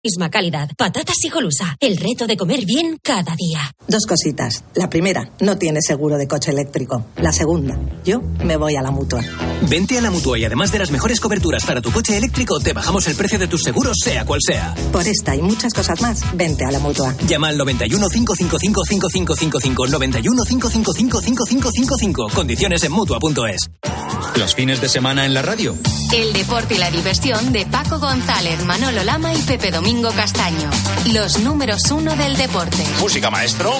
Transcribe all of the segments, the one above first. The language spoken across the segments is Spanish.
Misma calidad. Patatas y Golusa. El reto de comer bien cada día. 2 cositas. La primera, no tienes seguro de coche eléctrico. La segunda, yo me voy a la Mutua. Vente a la Mutua y además de las mejores coberturas para tu coche eléctrico, te bajamos el precio de tus seguros, sea cual sea. Por esta y muchas cosas más, vente a la Mutua. Llama al 91 555 5555. 91 555 5555. Condiciones en Mutua.es. Los fines de semana en la radio. El deporte y la diversión de Paco González, Manolo Lama y Pepe Domingo Castaño. Los números 1 del deporte. Música, maestro.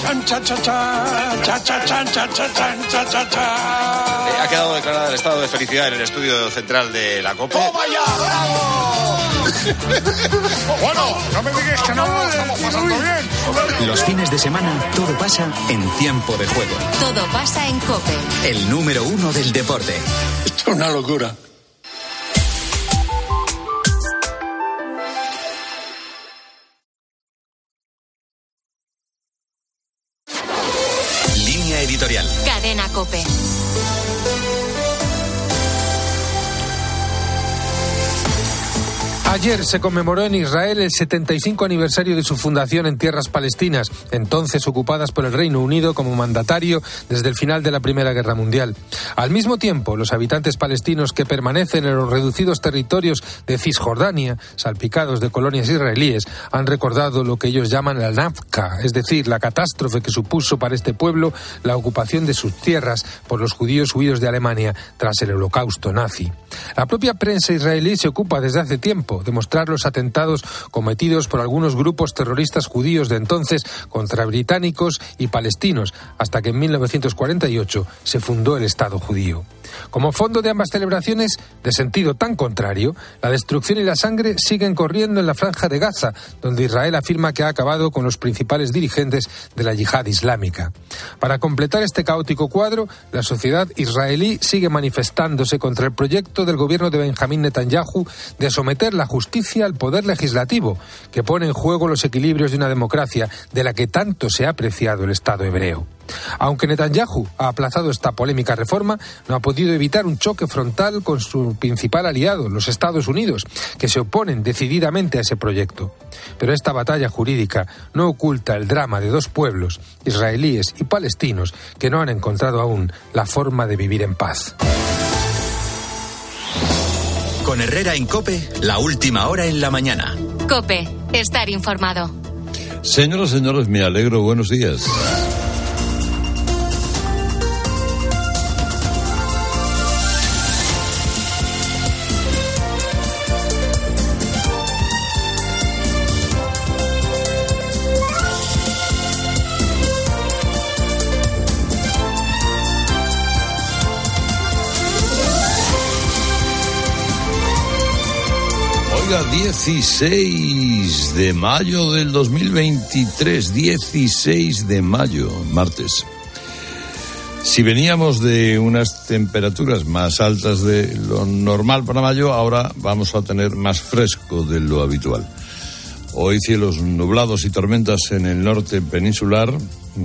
Ha quedado declarado el estado de felicidad en el estudio central de la COPE. ¡Toma ya, bravo! Bueno, no me digas que no, estamos pasando bien. Los fines de semana todo pasa en tiempo de juego. Todo pasa en COPE. El número 1 del deporte. Esto es una locura. Línea editorial. Cadena COPE. Ayer se conmemoró en Israel el 75 aniversario de su fundación en tierras palestinas, entonces ocupadas por el Reino Unido como mandatario desde el final de la Primera Guerra Mundial. Al mismo tiempo, los habitantes palestinos que permanecen en los reducidos territorios de Cisjordania, salpicados de colonias israelíes, han recordado lo que ellos llaman la Nakba, es decir, la catástrofe que supuso para este pueblo la ocupación de sus tierras por los judíos huidos de Alemania tras el Holocausto nazi. La propia prensa israelí se ocupa desde hace tiempo de mostrar los atentados cometidos por algunos grupos terroristas judíos de entonces contra británicos y palestinos, hasta que en 1948 se fundó el Estado judío. Como fondo de ambas celebraciones, de sentido tan contrario, la destrucción y la sangre siguen corriendo en la Franja de Gaza, donde Israel afirma que ha acabado con los principales dirigentes de la yihad islámica. Para completar este caótico cuadro, la sociedad israelí sigue manifestándose contra el proyecto del gobierno de Benjamín Netanyahu de someter la justicia al poder legislativo, que pone en juego los equilibrios de una democracia de la que tanto se ha apreciado el Estado hebreo. Aunque Netanyahu ha aplazado esta polémica reforma, no ha podido evitar un choque frontal con su principal aliado, los Estados Unidos, que se oponen decididamente a ese proyecto. Pero esta batalla jurídica no oculta el drama de dos pueblos, israelíes y palestinos, que no han encontrado aún la forma de vivir en paz. Con Herrera en COPE, la última hora en la mañana. COPE, estar informado. Señoras y señores, me alegro, buenos días. Oiga, 16 de mayo del 2023, 16 de mayo, martes. Si veníamos de unas temperaturas más altas de lo normal para mayo, ahora vamos a tener más fresco de lo habitual. Hoy cielos nublados y tormentas en el norte peninsular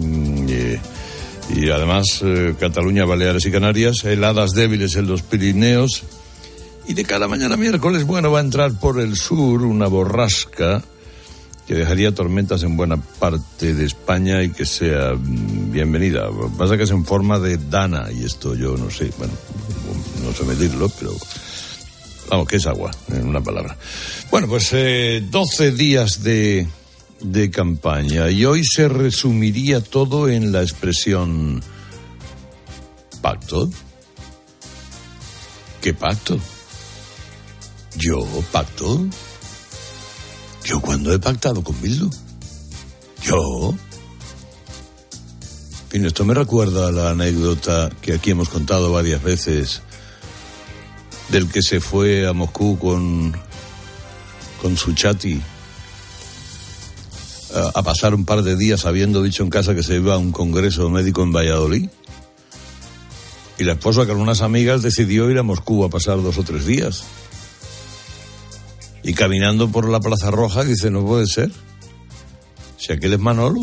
y además Cataluña, Baleares y Canarias, heladas débiles en los Pirineos. Y de cada mañana miércoles, bueno, va a entrar por el sur una borrasca que dejaría tormentas en buena parte de España y que sea bienvenida. Lo que pasa es que es en forma de dana y esto yo no sé, bueno, no sé medirlo, pero vamos, que es agua, en una palabra. Bueno, pues 12 días de campaña y hoy se resumiría todo en la expresión pacto. ¿Qué pacto? ¿Yo pacto? ¿Yo cuándo he pactado con Bildu? ¿Yo? En fin, esto me recuerda a la anécdota que aquí hemos contado varias veces del que se fue a Moscú con su chati a pasar un par de días habiendo dicho en casa que se iba a un congreso médico en Valladolid. Y la esposa con unas amigas decidió ir a Moscú a pasar 2 o 3 días. Y caminando por la Plaza Roja dice, no puede ser. Si aquel es Manolo.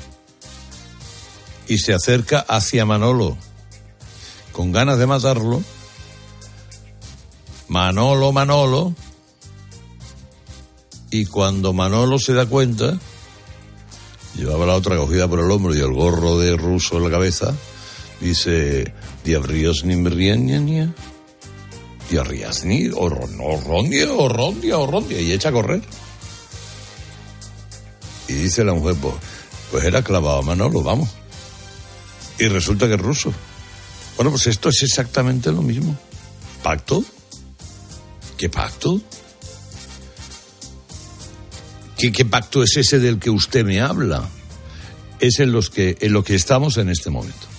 Y se acerca hacia Manolo con ganas de matarlo. Manolo. Y cuando Manolo se da cuenta, llevaba la otra cogida por el hombro y el gorro de ruso en la cabeza, dice, Diabriosni Mrienia, Diarriasni, Orrondia, y echa a correr. Y dice la mujer, pues era clavado a Manolo, vamos. Y resulta que es ruso. Bueno, pues esto es exactamente lo mismo. ¿Pacto? ¿Qué pacto? ¿Qué pacto es ese del que usted me habla? Es en lo que estamos en este momento.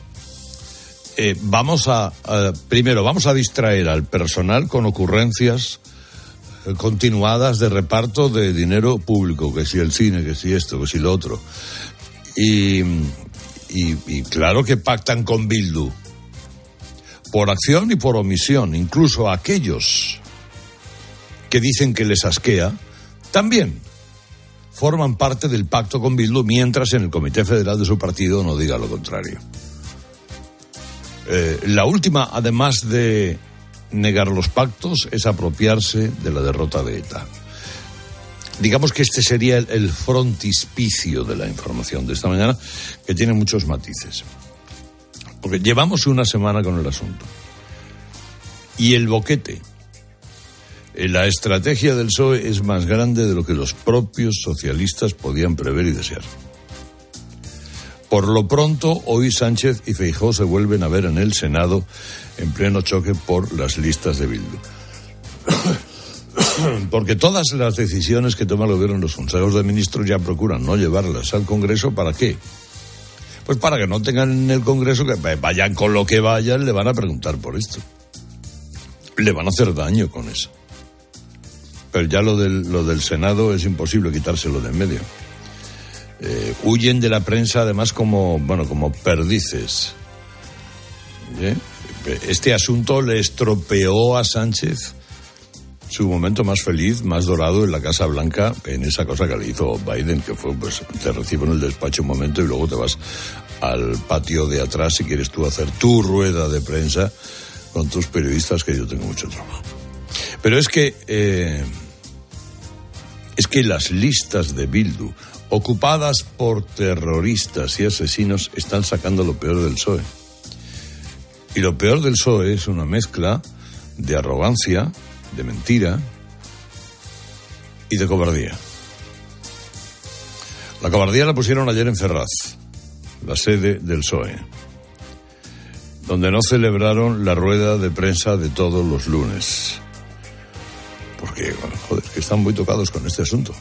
Primero, vamos a distraer al personal con ocurrencias continuadas de reparto de dinero público, que si el cine, que si esto, que si lo otro. Y claro que pactan con Bildu, por acción y por omisión. Incluso aquellos que dicen que les asquea, también forman parte del pacto con Bildu, mientras en el Comité Federal de su partido no diga lo contrario. La última, además de negar los pactos, es apropiarse de la derrota de ETA. Digamos que este sería el frontispicio de la información de esta mañana, que tiene muchos matices. Porque llevamos una semana con el asunto. Y el boquete, la estrategia del PSOE es más grande de lo que los propios socialistas podían prever y desear. Por lo pronto, hoy Sánchez y Feijóo se vuelven a ver en el Senado en pleno choque por las listas de Bildu. Porque todas las decisiones que toma el gobierno en los consejos de ministros ya procuran no llevarlas al Congreso. ¿Para qué? Pues para que no tengan en el Congreso, que vayan con lo que vayan, le van a preguntar por esto. Le van a hacer daño con eso. Pero ya lo del Senado es imposible quitárselo de en medio. Huyen de la prensa además como perdices. Este asunto le estropeó a Sánchez su momento más feliz, más dorado en la Casa Blanca, en esa cosa que le hizo Biden, que fue, pues, te recibo en el despacho un momento y luego te vas al patio de atrás si quieres tú hacer tu rueda de prensa con tus periodistas, que yo tengo mucho trabajo. Pero es que las listas de Bildu, ocupadas por terroristas y asesinos, están sacando lo peor del PSOE. Y lo peor del PSOE es una mezcla de arrogancia, de mentira y de cobardía. La cobardía la pusieron ayer en Ferraz, la sede del PSOE, donde no celebraron la rueda de prensa de todos los lunes. Porque, que están muy tocados con este asunto.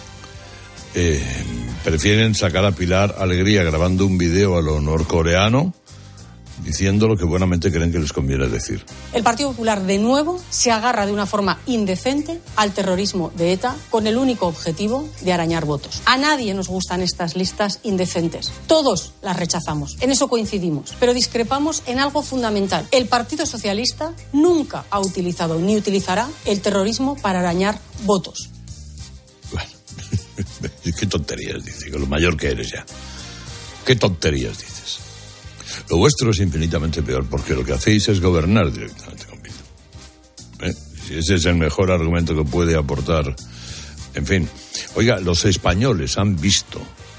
Prefieren sacar a Pilar Alegría grabando un video a lo norcoreano, diciendo lo que buenamente creen que les conviene decir. El Partido Popular, de nuevo, se agarra de una forma indecente al terrorismo de ETA con el único objetivo de arañar votos. A nadie nos gustan estas listas indecentes. Todos las rechazamos. En eso coincidimos. Pero discrepamos en algo fundamental. El Partido Socialista nunca ha utilizado ni utilizará el terrorismo para arañar votos. Bueno, qué tonterías dice, con lo mayor que eres ya. Qué tonterías dices. Lo vuestro es infinitamente peor, porque lo que hacéis es gobernar directamente con Bildu. Si ese es el mejor argumento que puede aportar. En fin, oiga, los españoles han visto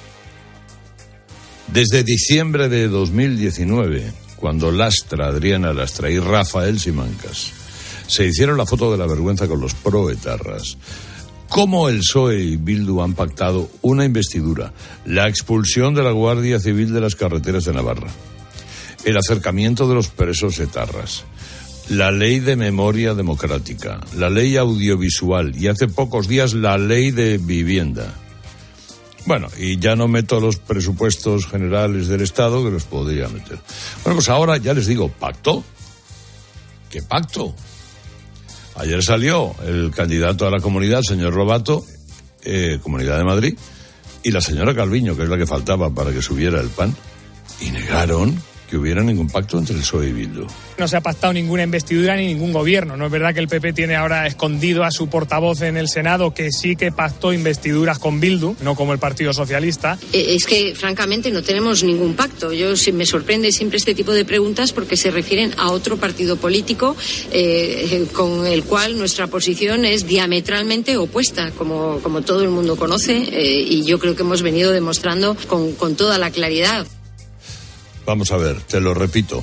desde diciembre de 2019, cuando Adriana Lastra y Rafael Simancas se hicieron la foto de la vergüenza con los proetarras, cómo el PSOE y Bildu han pactado una investidura, la expulsión de la Guardia Civil de las carreteras de Navarra, el acercamiento de los presos etarras, la ley de memoria democrática, la ley audiovisual y hace pocos días la ley de vivienda. Bueno, y ya no meto los presupuestos generales del Estado, que los podría meter. Bueno, pues ahora ya les digo, ¿pacto? ¿Qué pacto? Ayer salió el candidato a la comunidad, el señor Lobato, Comunidad de Madrid, y la señora Calviño, que es la que faltaba para que subiera el PAN, y negaron que hubiera ningún pacto entre el PSOE y Bildu. No se ha pactado ninguna investidura ni ningún gobierno. No es verdad que el PP tiene ahora escondido a su portavoz en el Senado, que sí que pactó investiduras con Bildu, no como el Partido Socialista. Es que, francamente, no tenemos ningún pacto. Me sorprende siempre este tipo de preguntas porque se refieren a otro partido político con el cual nuestra posición es diametralmente opuesta, como todo el mundo conoce, y yo creo que hemos venido demostrando con toda la claridad. Vamos a ver, te lo repito,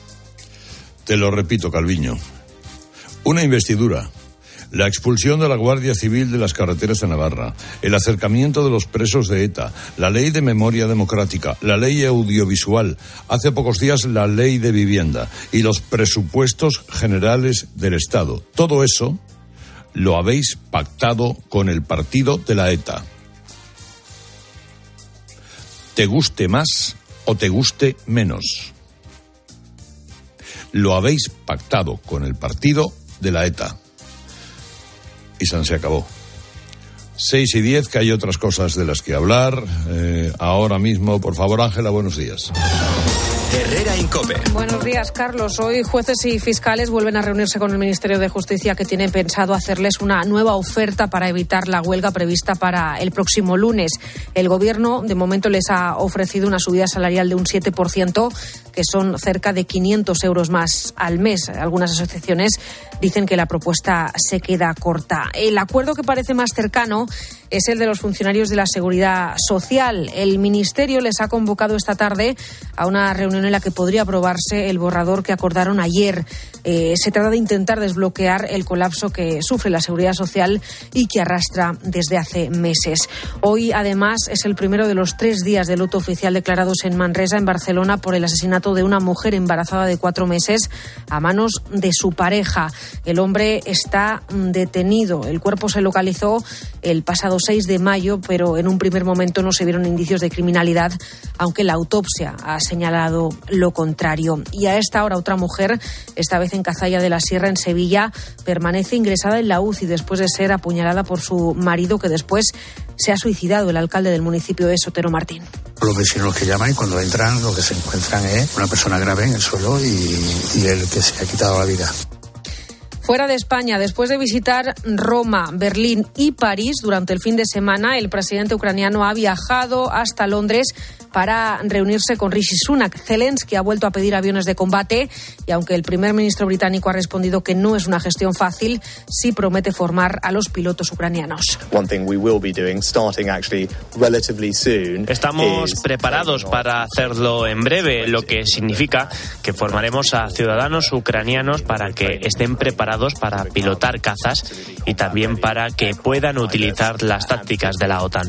Calviño. Una investidura, la expulsión de la Guardia Civil de las carreteras de Navarra, el acercamiento de los presos de ETA, la ley de memoria democrática, la ley audiovisual, hace pocos días la ley de vivienda y los presupuestos generales del Estado. Todo eso lo habéis pactado con el partido de la ETA. Te guste más o te guste menos. Lo habéis pactado con el partido de la ETA. Y se acabó. 6:10, que hay otras cosas de las que hablar. Ahora mismo, por favor, Ángela, buenos días. Herrera Incope. Buenos días, Carlos. Hoy jueces y fiscales vuelven a reunirse con el Ministerio de Justicia, que tienen pensado hacerles una nueva oferta para evitar la huelga prevista para el próximo lunes. El Gobierno, de momento, les ha ofrecido una subida salarial de un 7%, que son cerca de 500 euros más al mes. Algunas asociaciones dicen que la propuesta se queda corta. El acuerdo que parece más cercano es el de los funcionarios de la Seguridad Social. El Ministerio les ha convocado esta tarde a una reunión en la que podría aprobarse el borrador que acordaron ayer. Se trata de intentar desbloquear el colapso que sufre la Seguridad Social y que arrastra desde hace meses. Hoy, además, es el primero de los 3 días de luto oficial declarados en Manresa, en Barcelona, por el asesinato de una mujer embarazada de 4 meses a manos de su pareja. El hombre está detenido. El cuerpo se localizó el pasado 6 de mayo, pero en un primer momento no se vieron indicios de criminalidad, aunque la autopsia ha señalado lo contrario. Y a esta hora otra mujer, esta vez en Cazalla de la Sierra, en Sevilla, permanece ingresada en la UCI después de ser apuñalada por su marido, que después se ha suicidado. El alcalde del municipio es Otero Martín. Los vecinos que llaman, y cuando entran, lo que se encuentran es una persona grave en el suelo y el que se ha quitado la vida. Fuera de España, después de visitar Roma, Berlín y París durante el fin de semana, el presidente ucraniano ha viajado hasta Londres para reunirse con Rishi Sunak. Zelensky ha vuelto a pedir aviones de combate y, aunque el primer ministro británico ha respondido que no es una gestión fácil, sí promete formar a los pilotos ucranianos. Estamos preparados para hacerlo en breve, lo que significa que formaremos a ciudadanos ucranianos para que estén preparados para pilotar cazas y también para que puedan utilizar las tácticas de la OTAN.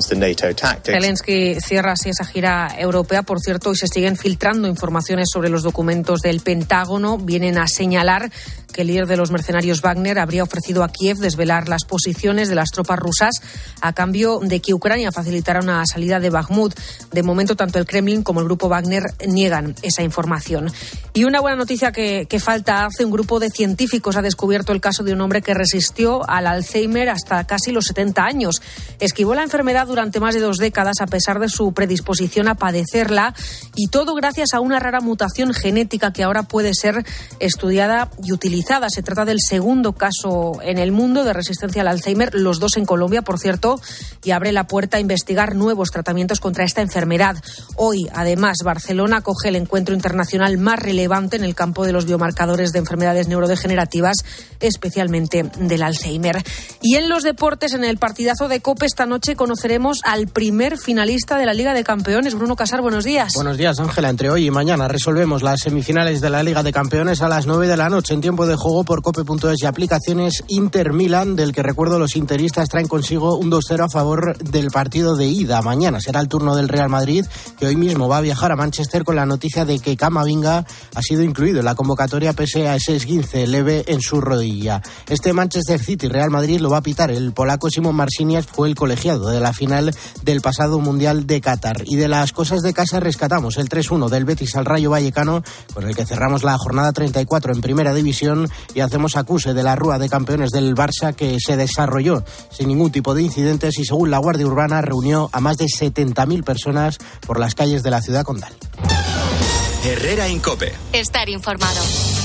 Zelensky cierra así esa gira europea. Por cierto, hoy se siguen filtrando informaciones sobre los documentos del Pentágono. Vienen a señalar que el líder de los mercenarios Wagner habría ofrecido a Kiev desvelar las posiciones de las tropas rusas a cambio de que Ucrania facilitara una salida de Bakhmut. De momento, tanto el Kremlin como el grupo Wagner niegan esa información. Y una buena noticia que falta. Hace un grupo de científicos ha descubierto el caso de un hombre que resistió al Alzheimer hasta casi los 70 años. Esquivó la enfermedad durante más de 2 décadas a pesar de su predisposición a padecerla, y todo gracias a una rara mutación genética que ahora puede ser estudiada y utilizada. Se trata del segundo caso en el mundo de resistencia al Alzheimer, los 2 en Colombia, por cierto, y abre la puerta a investigar nuevos tratamientos contra esta enfermedad. Hoy, además, Barcelona acoge el encuentro internacional más relevante en el campo de los biomarcadores de enfermedades neurodegenerativas, especialmente del Alzheimer. Y en los deportes, en el partidazo de COPE esta noche conoceremos al primer finalista de la Liga de Campeones. Bruno Casar, buenos días. Buenos días, Ángela. Entre hoy y mañana resolvemos las semifinales de la Liga de Campeones a las 9 de la noche en tiempo de juego por cope.es y aplicaciones. Inter-Milan, del que recuerdo los interistas traen consigo un 2-0 a favor del partido de ida. Mañana será el turno del Real Madrid, que hoy mismo va a viajar a Manchester con la noticia de que Camavinga ha sido incluido en la convocatoria pese a ese esguince leve en su rodilla. Este Manchester City-Real Madrid lo va a pitar el polaco Simon Marciniak, fue el colegiado de la final del pasado Mundial de Qatar. Y de las cosas de casa rescatamos el 3-1 del Betis al Rayo Vallecano, con el que cerramos la jornada 34 en Primera División, y hacemos acuse de la Rúa de Campeones del Barça, que se desarrolló sin ningún tipo de incidentes y, según la Guardia Urbana, reunió a más de 70.000 personas por las calles de la ciudad condal. Herrera Incope. Estar informado.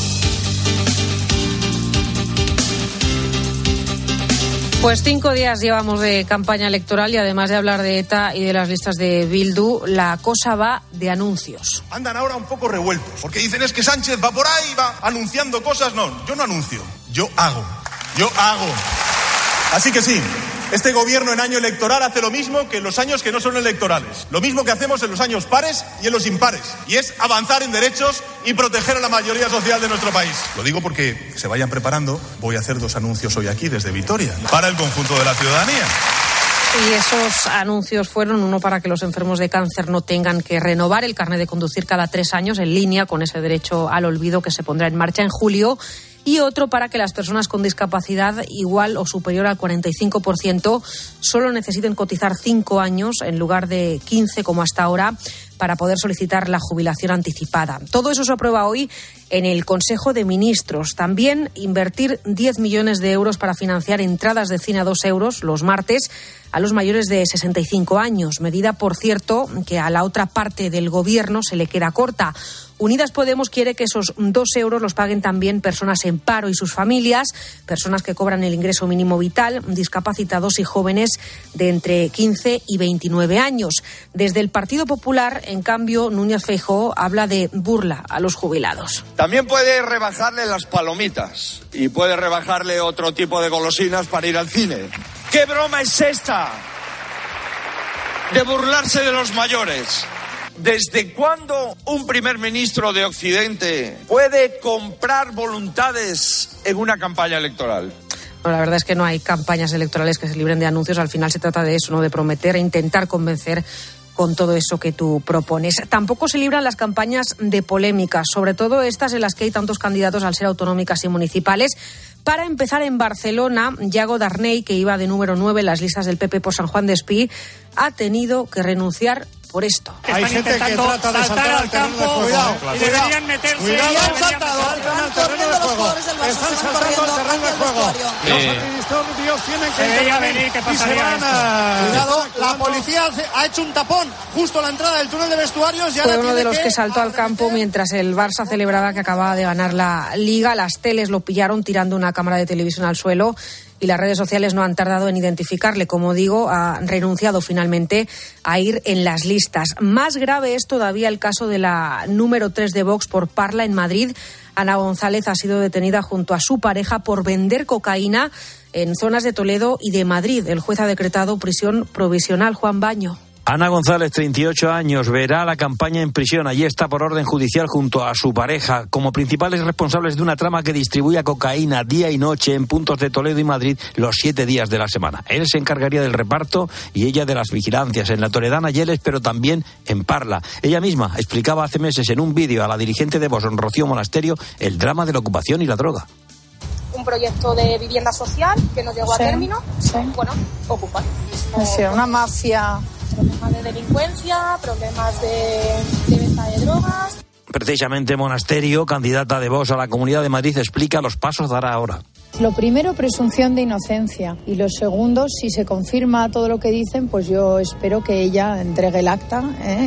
Pues 5 días llevamos de campaña electoral y además de hablar de ETA y de las listas de Bildu, la cosa va de anuncios. Andan ahora un poco revueltos, porque dicen es que Sánchez va por ahí, va anunciando cosas. No, yo no anuncio, yo hago. Así que sí, este gobierno en año electoral hace lo mismo que en los años que no son electorales. Lo mismo que hacemos en los años pares y en los impares. Y es avanzar en derechos y proteger a la mayoría social de nuestro país. Lo digo porque se vayan preparando. Voy a hacer 2 anuncios hoy aquí desde Vitoria para el conjunto de la ciudadanía. Y esos anuncios fueron uno para que los enfermos de cáncer no tengan que renovar el carnet de conducir cada 3 años en línea con ese derecho al olvido que se pondrá en marcha en julio. Y otro para que las personas con discapacidad igual o superior al 45% solo necesiten cotizar 5 años en lugar de 15 como hasta ahora para poder solicitar la jubilación anticipada. Todo eso se aprueba hoy en el Consejo de Ministros. También invertir 10 millones de euros para financiar entradas de cine a 2 euros los martes a los mayores de 65 años. Medida, por cierto, que a la otra parte del Gobierno se le queda corta. Unidas Podemos quiere que esos 2 euros los paguen también personas en paro y sus familias, personas que cobran el ingreso mínimo vital, discapacitados y jóvenes de entre 15 y 29 años. Desde el Partido Popular, en cambio, Núñez Feijóo habla de burla a los jubilados. También puede rebajarle las palomitas y puede rebajarle otro tipo de golosinas para ir al cine. ¿Qué broma es esta de burlarse de los mayores? ¿Desde cuándo un primer ministro de Occidente puede comprar voluntades en una campaña electoral? Bueno, la verdad es que no hay campañas electorales que se libren de anuncios. Al final se trata de eso, ¿no? De prometer e intentar convencer con todo eso que tú propones. Tampoco se libran las campañas de polémicas, sobre todo estas en las que hay tantos candidatos al ser autonómicas y municipales. Para empezar, en Barcelona, Yago Darney, que iba de número 9 en las listas del PP por San Juan de Espí, ha tenido que renunciar por esto. Hay gente que trata de saltar al campo. Cuidado, y deberían meterse. Cuidado, han saltado al terreno de juego. Están saltando al terreno de juego. Los antidisturbios tienen que intervenir. ¿Qué pasaría esto? Cuidado, la policía ha hecho un tapón justo a la entrada del túnel de vestuarios. Y ahora fue uno de los que saltó al campo mientras el Barça celebraba que acababa de ganar la Liga. Las teles lo pillaron tirando una cámara de televisión al suelo. Y las redes sociales no han tardado en identificarle. Como digo, ha renunciado finalmente a ir en las listas. Más grave es todavía el caso de la número 3 de Vox por Parla en Madrid. Ana González ha sido detenida junto a su pareja por vender cocaína en zonas de Toledo y de Madrid. El juez ha decretado prisión provisional. Juan Baño. Ana González, 38 años, verá la campaña en prisión. Allí está por orden judicial junto a su pareja, como principales responsables de una trama que distribuía cocaína día y noche en puntos de Toledo y Madrid los 7 días de la semana. Él se encargaría del reparto y ella de las vigilancias en la toledana Yeles, pero también en Parla. Ella misma explicaba hace meses en un vídeo a la dirigente de Vox, Rocío Monasterio, el drama de la ocupación y la droga. Un proyecto de vivienda social que no llegó a término. Sí. Bueno, ocupan. Una mafia. Problemas de delincuencia, problemas de venta de drogas. Precisamente Monasterio, candidata de Vox a la Comunidad de Madrid, explica los pasos a dar ahora. Lo primero, presunción de inocencia. Y lo segundo, si se confirma todo lo que dicen, pues yo espero que ella entregue el acta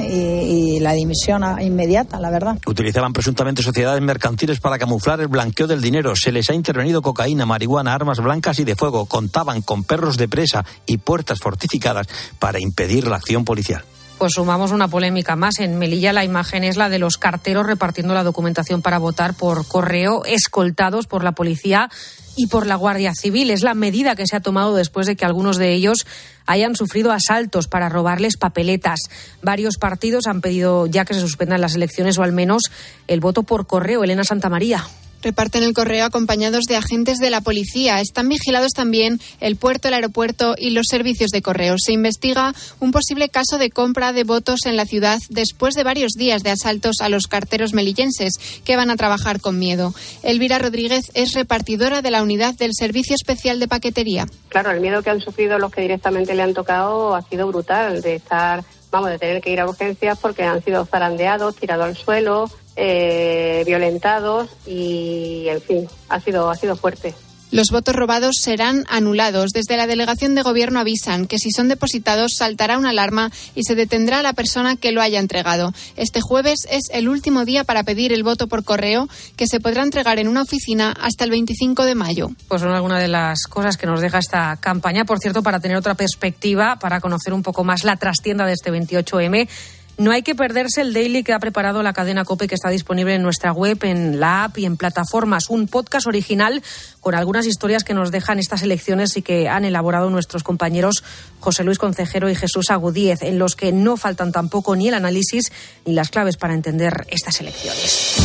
y la dimisión inmediata, la verdad. Utilizaban presuntamente sociedades mercantiles para camuflar el blanqueo del dinero. Se les ha intervenido cocaína, marihuana, armas blancas y de fuego. Contaban con perros de presa y puertas fortificadas para impedir la acción policial. Pues sumamos una polémica más. En Melilla la imagen es la de los carteros repartiendo la documentación para votar por correo, escoltados por la policía y por la Guardia Civil. Es la medida que se ha tomado después de que algunos de ellos hayan sufrido asaltos para robarles papeletas. Varios partidos han pedido ya que se suspendan las elecciones o al menos el voto por correo. Elena Santamaría. Reparten el correo acompañados de agentes de la policía. Están vigilados también el puerto, el aeropuerto y los servicios de correos. Se investiga un posible caso de compra de votos en la ciudad después de varios días de asaltos a los carteros melillenses que van a trabajar con miedo. Elvira Rodríguez es repartidora de la unidad del Servicio Especial de Paquetería. Claro, el miedo que han sufrido los que directamente le han tocado ha sido brutal, de tener que ir a urgencias porque han sido zarandeados, tirados al suelo, violentados y, en fin, ha sido fuerte. Los votos robados serán anulados. Desde la delegación de gobierno avisan que si son depositados saltará una alarma y se detendrá a la persona que lo haya entregado. Este jueves es el último día para pedir el voto por correo, que se podrá entregar en una oficina hasta el 25 de mayo. Pues son algunas de las cosas que nos deja esta campaña. Por cierto, para tener otra perspectiva, para conocer un poco más la trastienda de este 28M, no hay que perderse el daily que ha preparado la cadena COPE, que está disponible en nuestra web, en la app y en plataformas. Un podcast original con algunas historias que nos dejan estas elecciones y que han elaborado nuestros compañeros José Luis Concejero y Jesús Agudíez, en los que no faltan tampoco ni el análisis ni las claves para entender estas elecciones.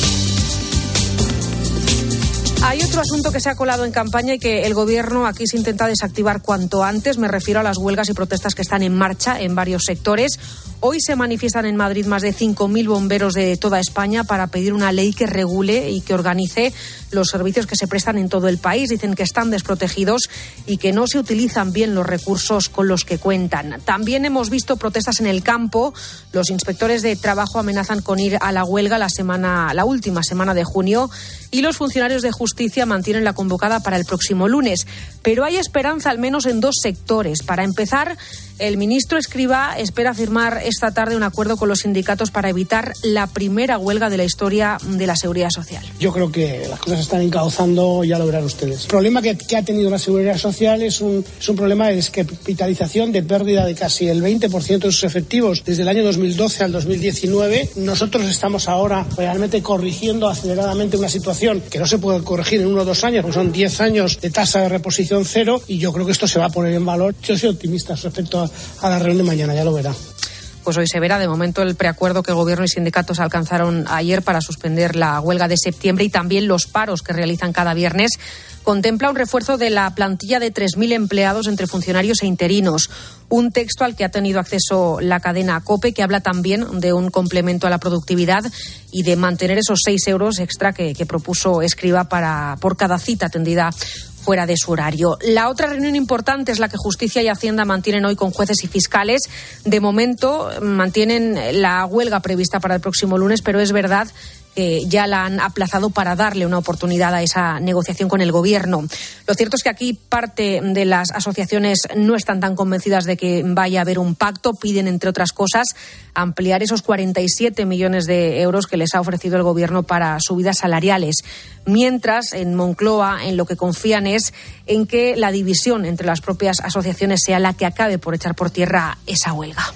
Hay otro asunto que se ha colado en campaña y que el Gobierno aquí se intenta desactivar cuanto antes. Me refiero a las huelgas y protestas que están en marcha en varios sectores. Hoy se manifiestan en Madrid más de 5.000 bomberos de toda España para pedir una ley que regule y que organice los servicios que se prestan en todo el país. Dicen que están desprotegidos y que no se utilizan bien los recursos con los que cuentan. También hemos visto protestas en el campo. Los inspectores de trabajo amenazan con ir a la huelga la última semana de junio, y los funcionarios de justicia mantienen la convocada para el próximo lunes. Pero hay esperanza al menos en dos sectores. Para empezar, el ministro Escrivá espera firmar esta tarde un acuerdo con los sindicatos para evitar la primera huelga de la historia de la Seguridad Social. Yo creo que las cosas se están encauzando, ya lo verán ustedes. El problema que ha tenido la Seguridad Social es un problema de descapitalización, de pérdida de casi el 20% de sus efectivos desde el año 2012 al 2019. Nosotros estamos ahora realmente corrigiendo aceleradamente una situación que no se puede corregir en 1 o 2 años, porque son 10 años de tasa de reposición cero, y yo creo que esto se va a poner en valor. Yo soy optimista respecto a la reunión de mañana, ya lo verá. Pues hoy se verá. De momento, el preacuerdo que Gobierno y sindicatos alcanzaron ayer para suspender la huelga de septiembre y también los paros que realizan cada viernes contempla un refuerzo de la plantilla de 3.000 empleados entre funcionarios e interinos. Un texto al que ha tenido acceso la cadena COPE, que habla también de un complemento a la productividad y de mantener esos 6 euros extra que propuso Escrivá por cada cita atendida fuera de su horario. La otra reunión importante es la que Justicia y Hacienda mantienen hoy con jueces y fiscales. De momento mantienen la huelga prevista para el próximo lunes, pero es verdad que ya la han aplazado para darle una oportunidad a esa negociación con el Gobierno. Lo cierto es que aquí parte de las asociaciones no están tan convencidas de que vaya a haber un pacto. Piden, entre otras cosas, ampliar esos 47 millones de euros que les ha ofrecido el Gobierno para subidas salariales. Mientras, en Moncloa, en lo que confían es en que la división entre las propias asociaciones sea la que acabe por echar por tierra esa huelga.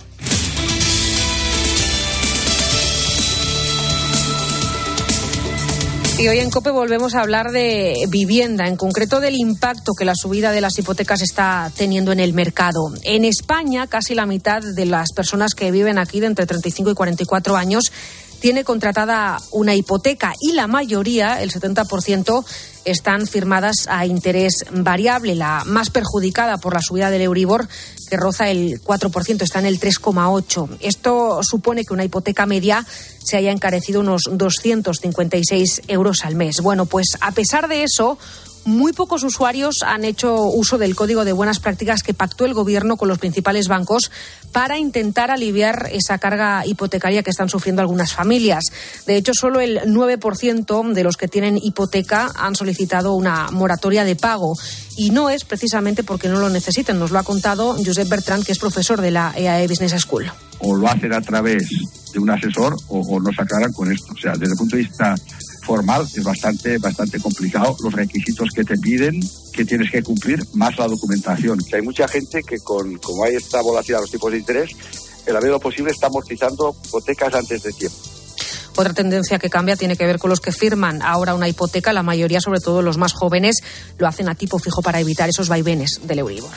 Y hoy en COPE volvemos a hablar de vivienda, en concreto del impacto que la subida de las hipotecas está teniendo en el mercado. En España, casi la mitad de las personas que viven aquí de entre 35 y 44 años tiene contratada una hipoteca y la mayoría, el 70%, están firmadas a interés variable. La más perjudicada por la subida del Euribor, que roza el 4%, está en el 3,8%. Esto supone que una hipoteca media se haya encarecido unos 256 euros al mes. Bueno, pues a pesar de eso, muy pocos usuarios han hecho uso del Código de Buenas Prácticas que pactó el Gobierno con los principales bancos para intentar aliviar esa carga hipotecaria que están sufriendo algunas familias. De hecho, solo el 9% de los que tienen hipoteca han solicitado una moratoria de pago. Y no es precisamente porque no lo necesiten. Nos lo ha contado Josep Bertran, que es profesor de la EAE Business School. O lo hacen a través de un asesor o no se aclaran con esto. O sea, desde el punto de vista formal es bastante complicado los requisitos que te piden, que tienes que cumplir, más la documentación. Que hay mucha gente que como hay esta volatilidad de los tipos de interés, en la medida de lo posible está amortizando hipotecas antes de tiempo. Otra tendencia que cambia tiene que ver con los que firman ahora una hipoteca. La mayoría, sobre todo los más jóvenes, lo hacen a tipo fijo para evitar esos vaivenes del Euribor.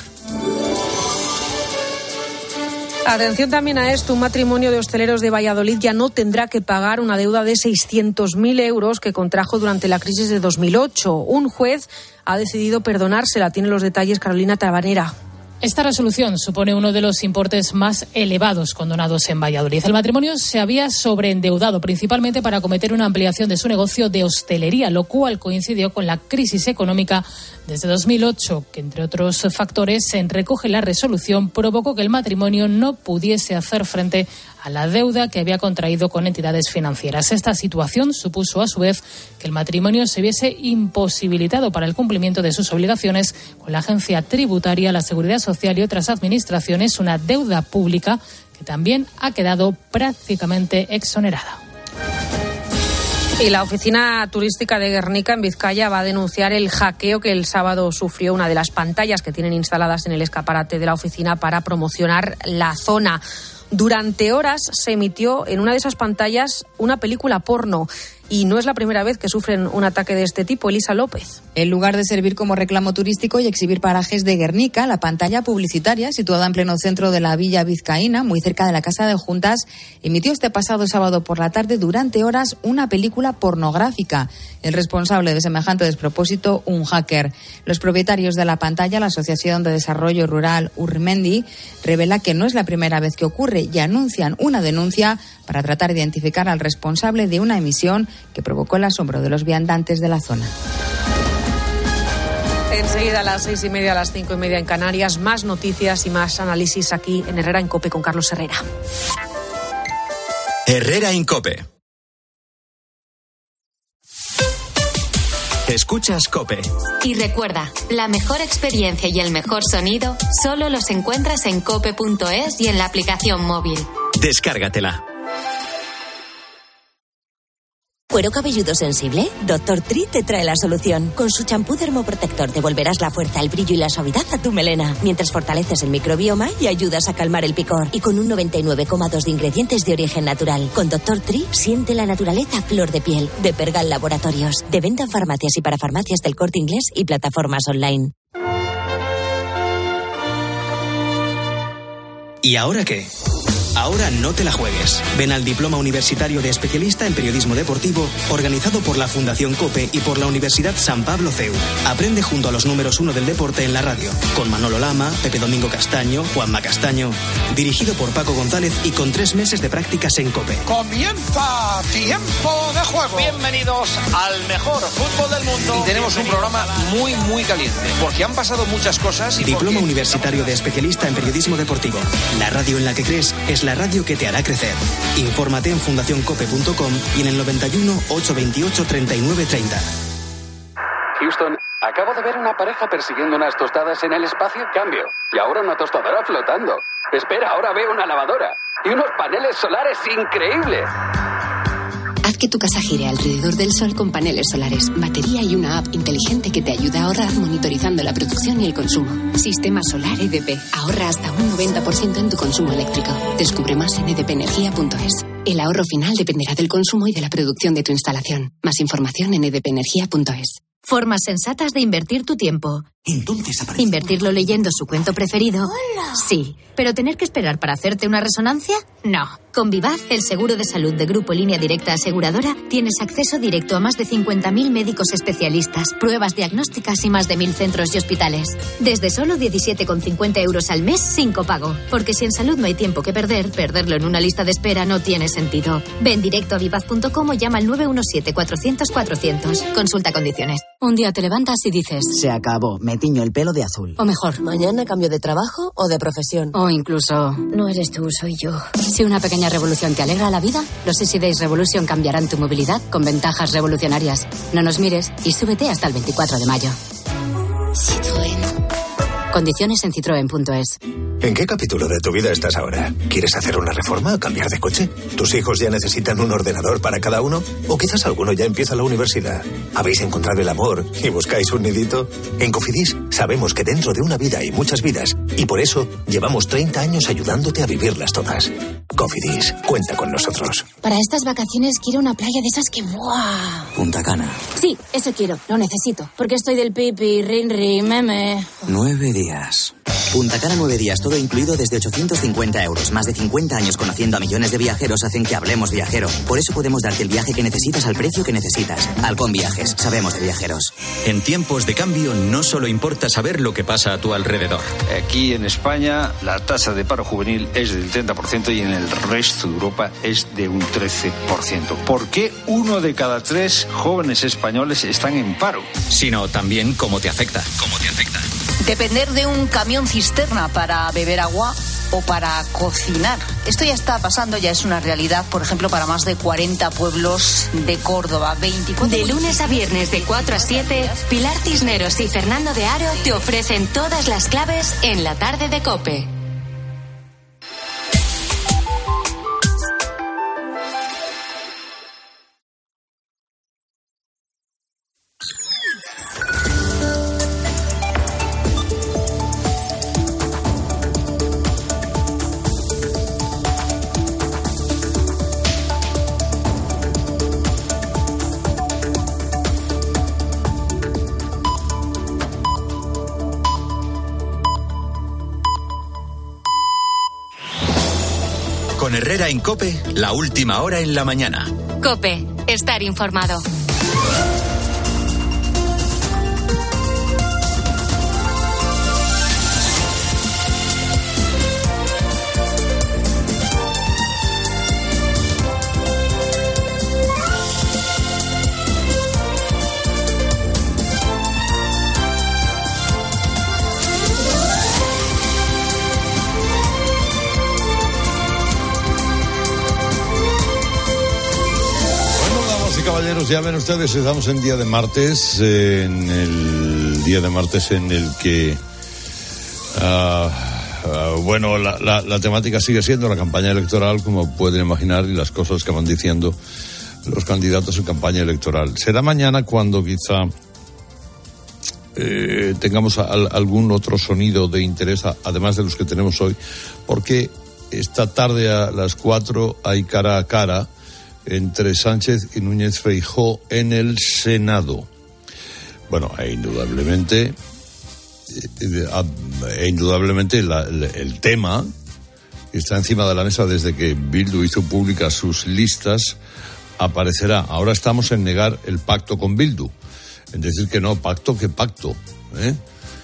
Atención también a esto, un matrimonio de hosteleros de Valladolid ya no tendrá que pagar una deuda de 600.000 euros que contrajo durante la crisis de 2008. Un juez ha decidido perdonársela. Tiene los detalles Carolina Tabanera. Esta resolución supone uno de los importes más elevados condonados en Valladolid. El matrimonio se había sobreendeudado principalmente para acometer una ampliación de su negocio de hostelería, lo cual coincidió con la crisis económica desde 2008, que entre otros factores recoge la resolución, provocó que el matrimonio no pudiese hacer frente a la deuda que había contraído con entidades financieras. Esta situación supuso a su vez que el matrimonio se viese imposibilitado para el cumplimiento de sus obligaciones con la agencia tributaria, la Seguridad Social y otras administraciones, una deuda pública que también ha quedado prácticamente exonerada. Y la oficina turística de Guernica, en Vizcaya, va a denunciar el hackeo que el sábado sufrió una de las pantallas que tienen instaladas en el escaparate de la oficina para promocionar la zona. Durante horas se emitió en una de esas pantallas una película porno. Y no es la primera vez que sufren un ataque de este tipo. Elisa López. En lugar de servir como reclamo turístico y exhibir parajes de Guernica, la pantalla publicitaria, situada en pleno centro de la villa vizcaína, muy cerca de la Casa de Juntas, emitió este pasado sábado por la tarde durante horas una película pornográfica. El responsable de semejante despropósito, un hacker. Los propietarios de la pantalla, la Asociación de Desarrollo Rural Urmendi, revela que no es la primera vez que ocurre y anuncian una denuncia para tratar de identificar al responsable de una emisión que provocó el asombro de los viandantes de la zona. Enseguida a las 6:30, a las 5:30 en Canarias, más noticias y más análisis aquí en Herrera en COPE con Carlos Herrera. Herrera en COPE. Escuchas COPE. Y recuerda, la mejor experiencia y el mejor sonido solo los encuentras en cope.es y en la aplicación móvil. Descárgatela. ¿Cuero cabelludo sensible? Dr. Tri te trae la solución. Con su champú dermoprotector devolverás la fuerza, el brillo y la suavidad a tu melena, mientras fortaleces el microbioma y ayudas a calmar el picor. Y con un 99,2 de ingredientes de origen natural. Con Dr. Tri siente la naturaleza a flor de piel. De Pergal Laboratorios. De venta en farmacias y para farmacias del Corte Inglés y plataformas online. ¿Y ahora qué? Ahora no te la juegues. Ven al Diploma Universitario de Especialista en Periodismo Deportivo, organizado por la Fundación COPE y por la Universidad San Pablo CEU. Aprende junto a los números 1 del deporte en la radio, con Manolo Lama, Pepe Domingo Castaño, Juanma Castaño. Dirigido por Paco González y con 3 meses de prácticas en COPE. ¡Comienza Tiempo de Juego! Bienvenidos al mejor fútbol del mundo. Y tenemos un programa muy caliente, porque han pasado muchas cosas. Y Diploma Universitario de Especialista en Periodismo Deportivo. La radio en la que crees es la radio que te hará crecer. Infórmate en fundacioncope.com y en el 91 828 3930. Houston, acabo de ver una pareja persiguiendo unas tostadas en el espacio. Cambio. Y ahora una tostadora flotando. Espera, ahora veo una lavadora. Y unos paneles solares increíbles. Haz que tu casa gire alrededor del sol con paneles solares, batería y una app inteligente que te ayuda a ahorrar monitorizando la producción y el consumo. Sistema Solar EDP. Ahorra hasta un 90% en tu consumo eléctrico. Descubre más en edpenergia.es. El ahorro final dependerá del consumo y de la producción de tu instalación. Más información en edpenergia.es. Formas sensatas de invertir tu tiempo. Entonces ¿Invertirlo leyendo su cuento preferido? ¡Hola! Sí. ¿Pero tener que esperar para hacerte una resonancia? No. Con Vivaz, el seguro de salud de Grupo Línea Directa Aseguradora, tienes acceso directo a más de 50.000 médicos especialistas, pruebas diagnósticas y más de 1.000 centros y hospitales. Desde solo 17,50 euros al mes sin copago. Porque si en salud no hay tiempo que perder, perderlo en una lista de espera no tiene sentido. Ven directo a vivaz.com o llama al 917-400-400. Consulta condiciones. Un día te levantas y dices: se acabó, me tiño el pelo de azul. O mejor, mañana cambio de trabajo o de profesión. O incluso, no eres tú, soy yo. Si una pequeña revolución te alegra la vida, los Easy Days Revolution cambiarán tu movilidad con ventajas revolucionarias. No nos mires y súbete hasta el 24 de mayo. Citroën. Condiciones en citroen.es. ¿En qué capítulo de tu vida estás ahora? ¿Quieres hacer una reforma o cambiar de coche? ¿Tus hijos ya necesitan un ordenador para cada uno? ¿O quizás alguno ya empieza la universidad? ¿Habéis encontrado el amor y buscáis un nidito? En Cofidis sabemos que dentro de una vida hay muchas vidas y por eso llevamos 30 años ayudándote a vivirlas todas. Cofidis, cuenta con nosotros. Para estas vacaciones quiero una playa de esas que... ¡buah! Punta Cana. Sí, eso quiero, lo necesito. Porque estoy del pipi, rinri, meme... 9 días. Punta Cana 9 días, todo incluido desde 850 euros. Más de 50 años conociendo a millones de viajeros hacen que hablemos viajero. Por eso podemos darte el viaje que necesitas al precio que necesitas. Halcón Viajes, sabemos de viajeros. En tiempos de cambio no solo importa saber lo que pasa a tu alrededor. Aquí en España la tasa de paro juvenil es del 30% y en el resto de Europa es de un 13%. ¿Por qué 1 de cada 3 jóvenes españoles están en paro? Sino también cómo te afecta. Depender de un camión cisterna para beber agua o para cocinar. Esto ya está pasando, ya es una realidad, por ejemplo, para más de 40 pueblos de Córdoba. 24 De lunes a viernes de 4 a 7, Pilar Cisneros y Fernando de Aro te ofrecen todas las claves en la tarde de COPE. Con Herrera en COPE, la última hora en la mañana. COPE, estar informado. Caballeros, ya ven ustedes, estamos en día de martes, en el día de martes en el que, bueno, la temática sigue siendo la campaña electoral, como pueden imaginar, y las cosas que van diciendo los candidatos en campaña electoral. Será mañana cuando quizá tengamos algún otro sonido de interés, además de los que tenemos hoy, porque esta tarde a las 4 hay cara a cara entre Sánchez y Núñez Feijóo en el Senado. Bueno, indudablemente el tema está encima de la mesa desde que Bildu hizo públicas sus listas, aparecerá. Ahora estamos en negar el pacto con Bildu, en decir que no, pacto que pacto, ¿eh?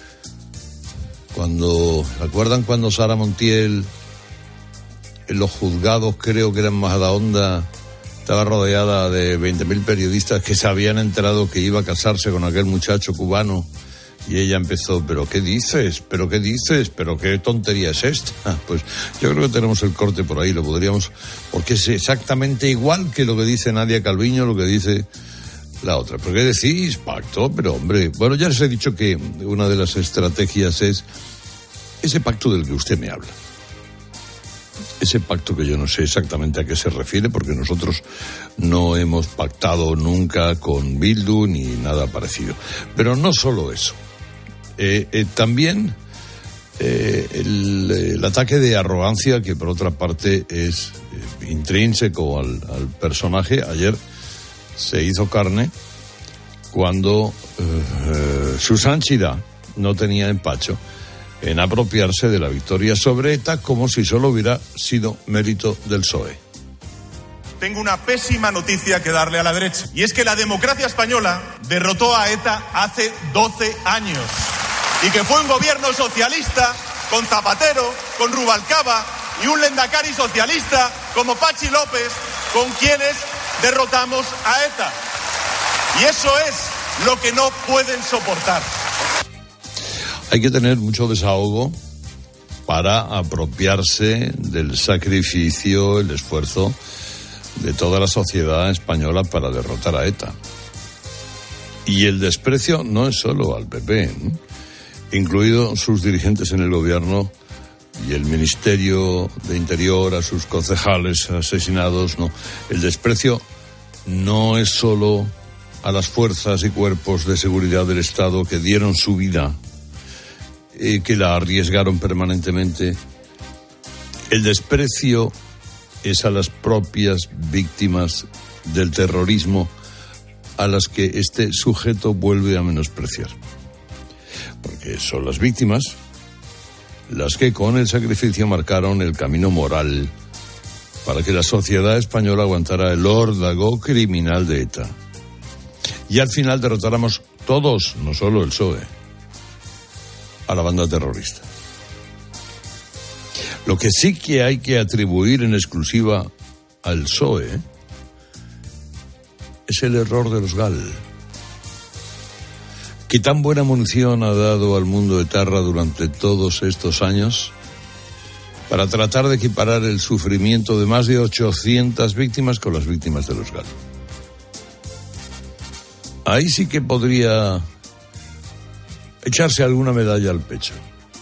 ¿Recuerdan cuando Sara Montiel en los juzgados, creo que era en Majadahonda, estaba rodeada de 20.000 periodistas que se habían enterado que iba a casarse con aquel muchacho cubano? Y ella empezó, ¿pero qué dices? ¿Pero qué dices? ¿Pero qué tontería es esta? Pues yo creo que tenemos el corte por ahí, lo podríamos, porque es exactamente igual que lo que dice Nadia Calviño, lo que dice la otra. ¿Pero qué decís? Pacto, pero hombre, bueno, ya les he dicho que una de las estrategias es ese pacto del que usted me habla. Ese pacto que yo no sé exactamente a qué se refiere, porque nosotros no hemos pactado nunca con Bildu ni nada parecido. Pero no solo eso. También el ataque de arrogancia, que por otra parte es intrínseco al personaje. Ayer se hizo carne cuando Susan Chida no tenía empacho en apropiarse de la victoria sobre ETA como si solo hubiera sido mérito del PSOE. Tengo una pésima noticia que darle a la derecha, y es que la democracia española derrotó a ETA hace 12 años, y que fue un gobierno socialista con Zapatero, con Rubalcaba y un lehendakari socialista como Patxi López, con quienes derrotamos a ETA. Y eso es lo que no pueden soportar. Hay que tener mucho desahogo para apropiarse del sacrificio, el esfuerzo de toda la sociedad española para derrotar a ETA. Y el desprecio no es solo al PP, ¿eh? Incluidos sus dirigentes en el gobierno y el Ministerio de Interior, a sus concejales asesinados, no. El desprecio no es solo a las fuerzas y cuerpos de seguridad del Estado que dieron su vida, que la arriesgaron permanentemente. El desprecio es a las propias víctimas del terrorismo, a las que este sujeto vuelve a menospreciar. Porque son las víctimas las que con el sacrificio marcaron el camino moral para que la sociedad española aguantara el órdago criminal de ETA. Y al final derrotáramos todos, no solo el PSOE, a la banda terrorista. Lo que sí que hay que atribuir en exclusiva al PSOE es el error de los GAL, que tan buena munición ha dado al mundo etarra durante todos estos años para tratar de equiparar el sufrimiento de más de 800 víctimas con las víctimas de los GAL. Ahí sí que podría echarse alguna medalla al pecho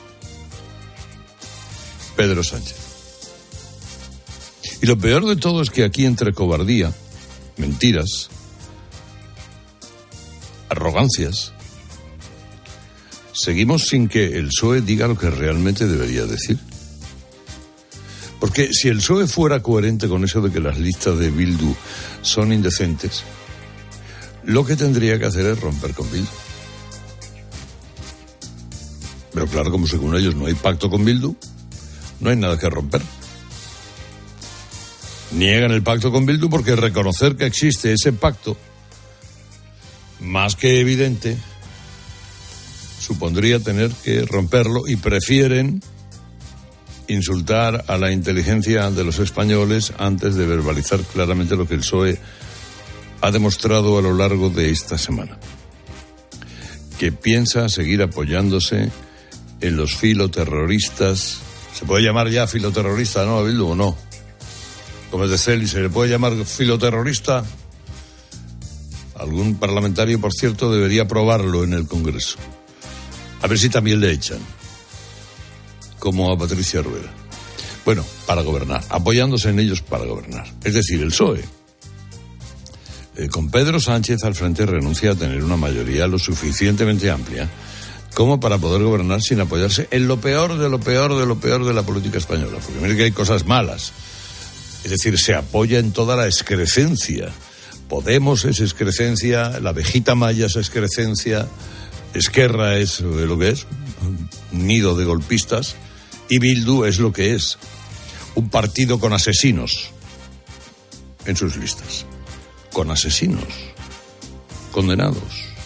Pedro Sánchez. Y lo peor de todo es que aquí, entre cobardía, mentiras, arrogancias, seguimos sin que el PSOE diga lo que realmente debería decir. Porque si el PSOE fuera coherente con eso de que las listas de Bildu son indecentes, lo que tendría que hacer es romper con Bildu. Pero claro, como según ellos no hay pacto con Bildu, no hay nada que romper. Niegan el pacto con Bildu porque reconocer que existe ese pacto, más que evidente, supondría tener que romperlo, y prefieren insultar a la inteligencia de los españoles antes de verbalizar claramente lo que el PSOE ha demostrado a lo largo de esta semana, que piensa seguir apoyándose en los filoterroristas. ¿Se puede llamar ya filoterrorista, no, a Bildu, o no? Como es de Celi, ¿se le puede llamar filoterrorista? Algún parlamentario, por cierto, debería aprobarlo en el Congreso. A ver si también le echan, como a Patricia Rueda. Bueno, para gobernar, apoyándose en ellos para gobernar. Es decir, el PSOE, con Pedro Sánchez al frente, renuncia a tener una mayoría lo suficientemente amplia como para poder gobernar sin apoyarse en lo peor de lo peor de lo peor de la política española. Porque mire que hay cosas malas. Es decir, se apoya en toda la excrecencia. Podemos es excrecencia, la abejita maya es excrecencia, Esquerra es lo que es, un nido de golpistas, y Bildu es lo que es, un partido con asesinos en sus listas. Con asesinos, condenados,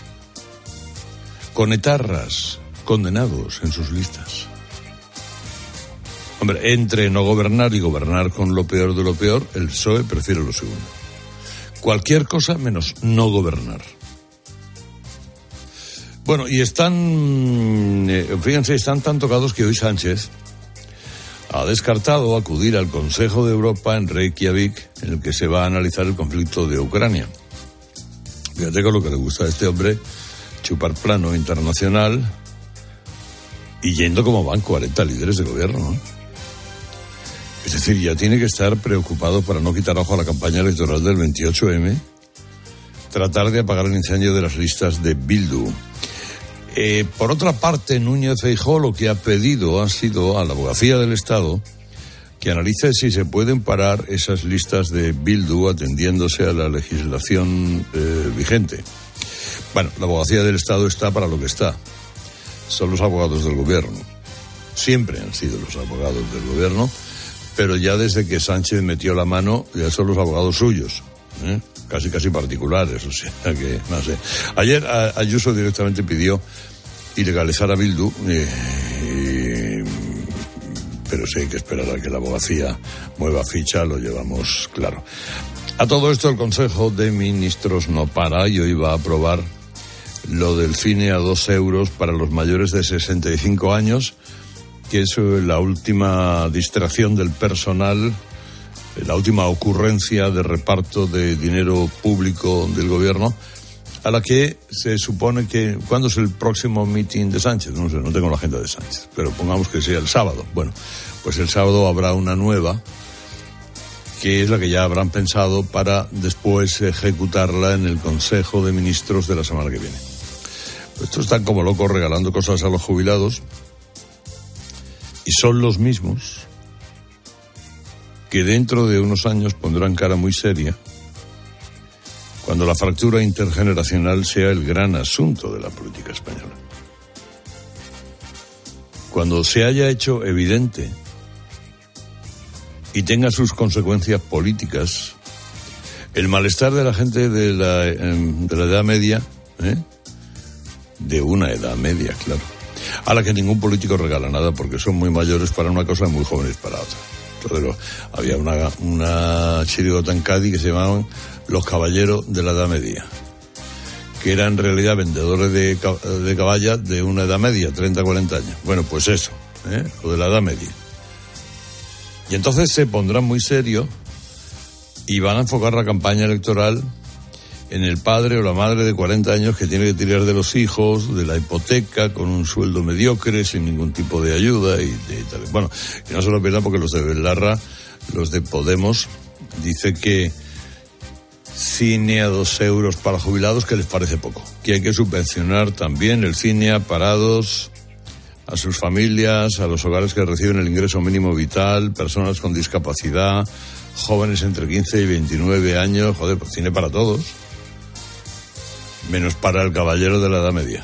con etarras, condenados en sus listas. Hombre, entre no gobernar y gobernar con lo peor de lo peor, el PSOE prefiere lo segundo. Cualquier cosa menos no gobernar. Bueno, y fíjense, están tan tocados que hoy Sánchez ha descartado acudir al Consejo de Europa en Reykjavik, en el que se va a analizar el conflicto de Ucrania. Fíjate con lo que le gusta a este hombre, chupar plano internacional, y yendo como van 40 líderes de gobierno, ¿no? Es decir, ya tiene que estar preocupado para no quitar ojo a la campaña electoral del 28M, tratar de apagar el incendio de las listas de Bildu. Por otra parte, Núñez Feijóo lo que ha pedido ha sido a la Abogacía del Estado que analice si se pueden parar esas listas de Bildu atendiéndose a la legislación vigente. Bueno, la Abogacía del Estado está para lo que está. Son los abogados del gobierno. Siempre han sido los abogados del gobierno, pero ya desde que Sánchez metió la mano, ya son los abogados suyos, casi particulares, o sea que, no sé. Ayer Ayuso directamente pidió ilegalizar a Bildu, pero sí hay que esperar a que la abogacía mueva ficha, lo llevamos claro. A todo esto el Consejo de Ministros no para y hoy va a aprobar lo del cine a 2 euros para los mayores de 65 años, que es la última distracción del personal, la última ocurrencia de reparto de dinero público del gobierno, a la que se supone que... ¿Cuándo es el próximo meeting de Sánchez? No sé, no tengo la agenda de Sánchez, pero pongamos que sea el sábado. Bueno, pues el sábado habrá una nueva, que es la que ya habrán pensado para después ejecutarla en el Consejo de Ministros de la semana que viene. Pues estos están como locos regalando cosas a los jubilados, y son los mismos que dentro de unos años pondrán cara muy seria cuando la fractura intergeneracional sea el gran asunto de la política española. Cuando se haya hecho evidente y tenga sus consecuencias políticas el malestar de la gente de la edad media, de una edad media, claro. a la que ningún político regala nada, porque son muy mayores para una cosa y muy jóvenes para otra. Entonces, había una chirigota en Cádiz que se llamaban Los Caballeros de la Edad Media, que eran en realidad vendedores de caballas de una edad media, 30, 40 años. Bueno, pues eso, lo de la edad media. Y entonces se pondrán muy serios y van a enfocar la campaña electoral en el padre o la madre de 40 años que tiene que tirar de los hijos, de la hipoteca, con un sueldo mediocre, sin ningún tipo de ayuda y tal. Bueno, y no se lo pierdan porque los de Belarra, los de Podemos, dice que cine a 2 euros para jubilados, que les parece poco. Que hay que subvencionar también el cine a parados, a sus familias, a los hogares que reciben el ingreso mínimo vital, personas con discapacidad, jóvenes entre 15 y 29 años, joder, pues cine para todos. Menos para el caballero de la Edad Media.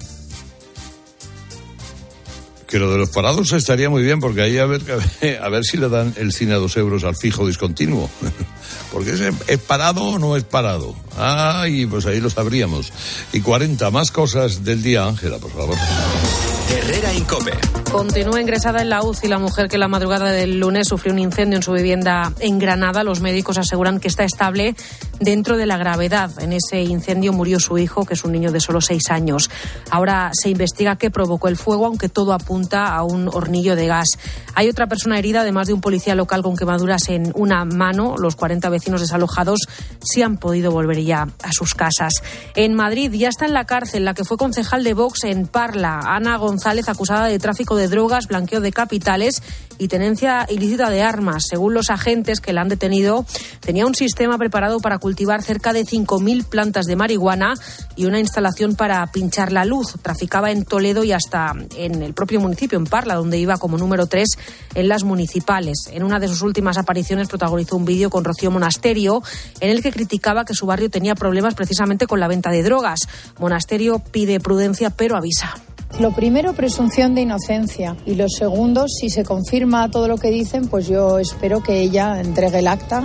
Que lo de los parados estaría muy bien, porque ahí a ver si le dan el cine a 2 euros al fijo discontinuo. Porque ¿es parado o no es parado? Y pues ahí lo sabríamos. Y 40 más cosas del día, Ángela, por favor. Herrera Incope. Continúa ingresada en la UCI la mujer que la madrugada del lunes sufrió un incendio en su vivienda en Granada. Los médicos aseguran que está estable dentro de la gravedad. En ese incendio murió su hijo, que es un niño de solo 6 años. Ahora se investiga qué provocó el fuego, aunque todo apunta a un hornillo de gas. Hay otra persona herida, además de un policía local con quemaduras en una mano. Los 40 vecinos desalojados sí han podido volver ya a sus casas. En Madrid ya está en la cárcel la que fue concejal de Vox en Parla, Ana González, acusada de tráfico de drogas, blanqueo de capitales y tenencia ilícita de armas. Según los agentes que la han detenido, tenía un sistema preparado para cultivar cerca de 5.000 plantas de marihuana y una instalación para pinchar la luz. Traficaba en Toledo y hasta en el propio municipio, en Parla, donde iba como número 3 en las municipales. En una de sus últimas apariciones protagonizó un vídeo con Rocío Monasterio en el que criticaba que su barrio tenía problemas precisamente con la venta de drogas. Monasterio pide prudencia, pero avisa. Lo primero, presunción de inocencia. Y lo segundo, si se confirma todo lo que dicen, pues yo espero que ella entregue el acta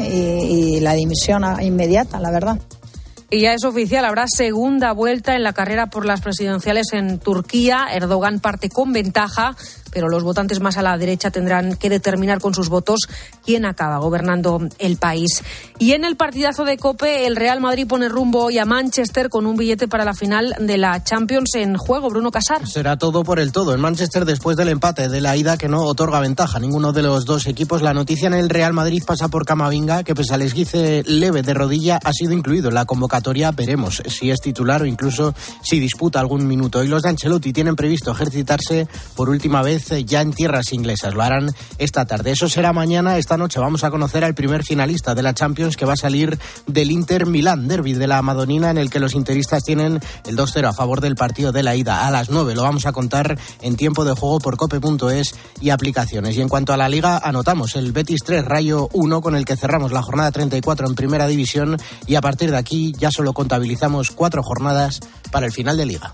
y la dimisión inmediata, la verdad. Y ya es oficial, habrá segunda vuelta en la carrera por las presidenciales en Turquía. Erdogan parte con ventaja, pero los votantes más a la derecha tendrán que determinar con sus votos quién acaba gobernando el país. Y en el partidazo de COPE, el Real Madrid pone rumbo hoy a Manchester con un billete para la final de la Champions en juego. Bruno Casar. Será todo por el todo en Manchester después del empate de la ida que no otorga ventaja a ninguno de los dos equipos. La noticia en el Real Madrid pasa por Camavinga, que pese al esguince leve de rodilla ha sido incluido en la convocatoria. Veremos si es titular o incluso si disputa algún minuto. Y los de Ancelotti tienen previsto ejercitarse por última vez ya en tierras inglesas. Lo harán esta tarde. Eso será mañana. Esta noche vamos a conocer al primer finalista de la Champions, que va a salir del Inter Milán, derbi de la Madonina, en el que los interistas tienen el 2-0 a favor del partido de la ida. A las 9 lo vamos a contar en tiempo de juego por cope.es y aplicaciones. Y en cuanto a la Liga, anotamos el Betis 3, Rayo 1, con el que cerramos la jornada 34 en Primera División, y a partir de aquí ya solo contabilizamos 4 jornadas para el final de Liga.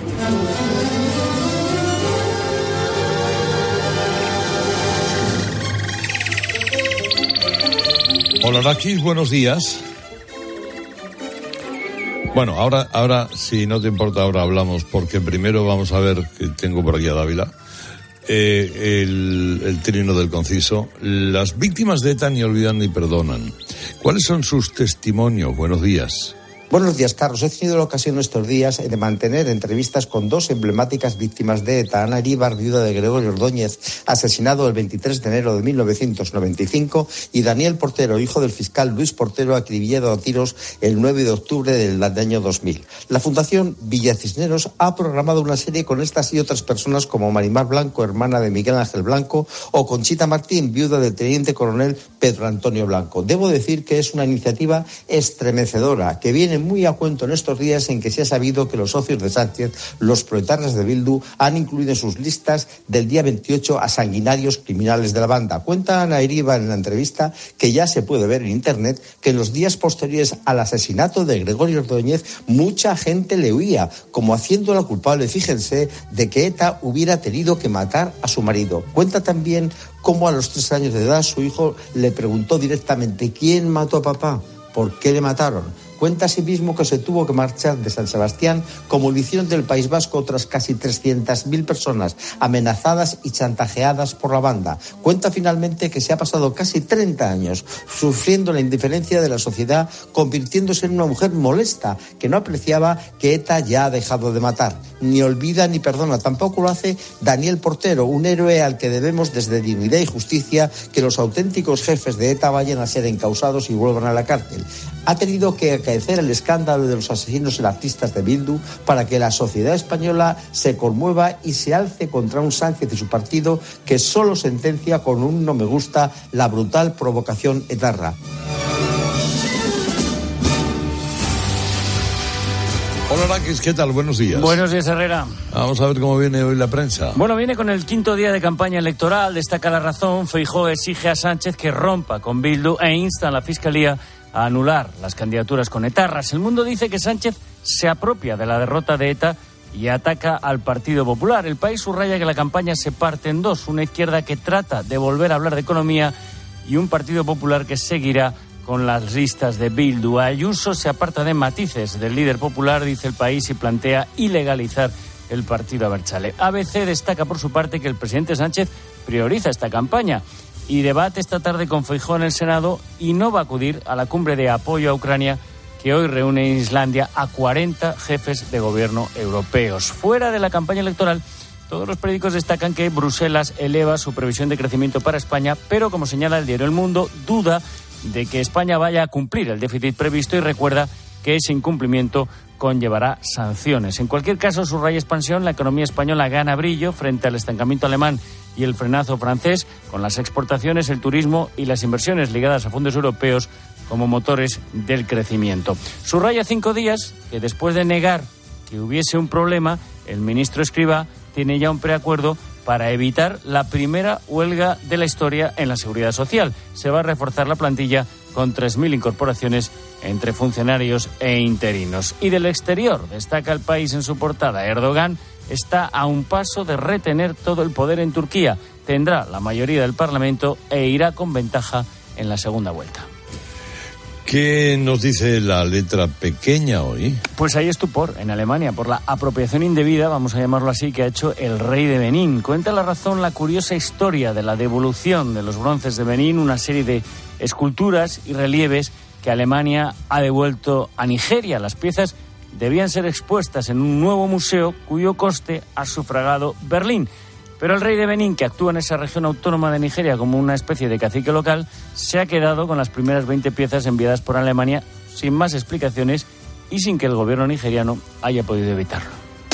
Hola, Rakis, buenos días. Bueno, ahora, si no te importa, ahora hablamos, porque primero vamos a ver, que tengo por aquí a Dávila, el trino del conciso. Las víctimas de ETA ni olvidan ni perdonan. ¿Cuáles son sus testimonios? Buenos días. Buenos días, Carlos. He tenido la ocasión estos días de mantener entrevistas con 2 emblemáticas víctimas de ETA. Ana Iríbar, viuda de Gregorio Ordóñez, asesinado el 23 de enero de 1995, y Daniel Portero, hijo del fiscal Luis Portero, acribillado a tiros el 9 de octubre del año 2000. La Fundación Villa Cisneros ha programado una serie con estas y otras personas, como Marimar Blanco, hermana de Miguel Ángel Blanco, o Conchita Martín, viuda del teniente coronel Pedro Antonio Blanco. Debo decir que es una iniciativa estremecedora, que viene muy a cuento en estos días en que se ha sabido que los socios de Sánchez, los proetarras de Bildu, han incluido en sus listas del día 28 a sanguinarios criminales de la banda. Cuenta Ana Iríbar en la entrevista, que ya se puede ver en internet, que en los días posteriores al asesinato de Gregorio Ordóñez mucha gente le huía, como haciéndola culpable, fíjense, de que ETA hubiera tenido que matar a su marido. Cuenta también cómo a los 3 años de edad su hijo le preguntó directamente: ¿quién mató a papá? ¿Por qué le mataron? Cuenta asimismo que se tuvo que marchar de San Sebastián, como lo hicieron del País Vasco otras casi 300.000 personas, amenazadas y chantajeadas por la banda. Cuenta finalmente que se ha pasado casi 30 años sufriendo la indiferencia de la sociedad, convirtiéndose en una mujer molesta que no apreciaba que ETA ya ha dejado de matar. Ni olvida ni perdona. Tampoco lo hace Daniel Portero, un héroe al que debemos desde dignidad y justicia que los auténticos jefes de ETA vayan a ser encausados y vuelvan a la cárcel. Ha tenido que acaecer el escándalo de los asesinos artistas de Bildu para que la sociedad española se conmueva y se alce contra un Sánchez y su partido que solo sentencia con un no me gusta la brutal provocación etarra. Hola, Raquis, ¿qué tal? Buenos días. Buenos días, Herrera. Vamos a ver cómo viene hoy la prensa. Bueno, viene con el 5º día de campaña electoral. Destaca La Razón. Feijóo exige a Sánchez que rompa con Bildu e insta a la Fiscalía a anular las candidaturas con etarras. El Mundo dice que Sánchez se apropia de la derrota de ETA y ataca al Partido Popular. El País subraya que la campaña se parte en dos. Una izquierda que trata de volver a hablar de economía y un Partido Popular que seguirá con las listas de Bildu. Ayuso se aparta de matices del líder popular, dice El País, y plantea ilegalizar el partido Abertzale. ABC destaca por su parte que el presidente Sánchez prioriza esta campaña y debate esta tarde con Feijóo en el Senado y no va a acudir a la cumbre de apoyo a Ucrania que hoy reúne en Islandia a 40 jefes de gobierno europeos. Fuera de la campaña electoral, todos los periódicos destacan que Bruselas eleva su previsión de crecimiento para España, pero como señala el diario El Mundo, duda de que España vaya a cumplir el déficit previsto y recuerda que ese incumplimiento conllevará sanciones. En cualquier caso, subraya Expansión, la economía española gana brillo frente al estancamiento alemán y el frenazo francés, con las exportaciones, el turismo y las inversiones ligadas a fondos europeos como motores del crecimiento. Subraya 5 días que después de negar que hubiese un problema, el ministro Escrivá tiene ya un preacuerdo para evitar la primera huelga de la historia en la Seguridad Social. Se va a reforzar la plantilla con 3.000 incorporaciones entre funcionarios e interinos. Y del exterior, destaca El País en su portada, Erdogan está a un paso de retener todo el poder en Turquía. Tendrá la mayoría del Parlamento e irá con ventaja en la segunda vuelta. ¿Qué nos dice la letra pequeña hoy? Pues hay estupor en Alemania por la apropiación indebida, vamos a llamarlo así, que ha hecho el rey de Benín. Cuenta La Razón la curiosa historia de la devolución de los bronces de Benín, una serie de esculturas y relieves que Alemania ha devuelto a Nigeria. Las piezas debían ser expuestas en un nuevo museo cuyo coste ha sufragado Berlín. Pero el rey de Benín, que actúa en esa región autónoma de Nigeria como una especie de cacique local, se ha quedado con las primeras 20 piezas enviadas por Alemania sin más explicaciones y sin que el gobierno nigeriano haya podido evitarlo.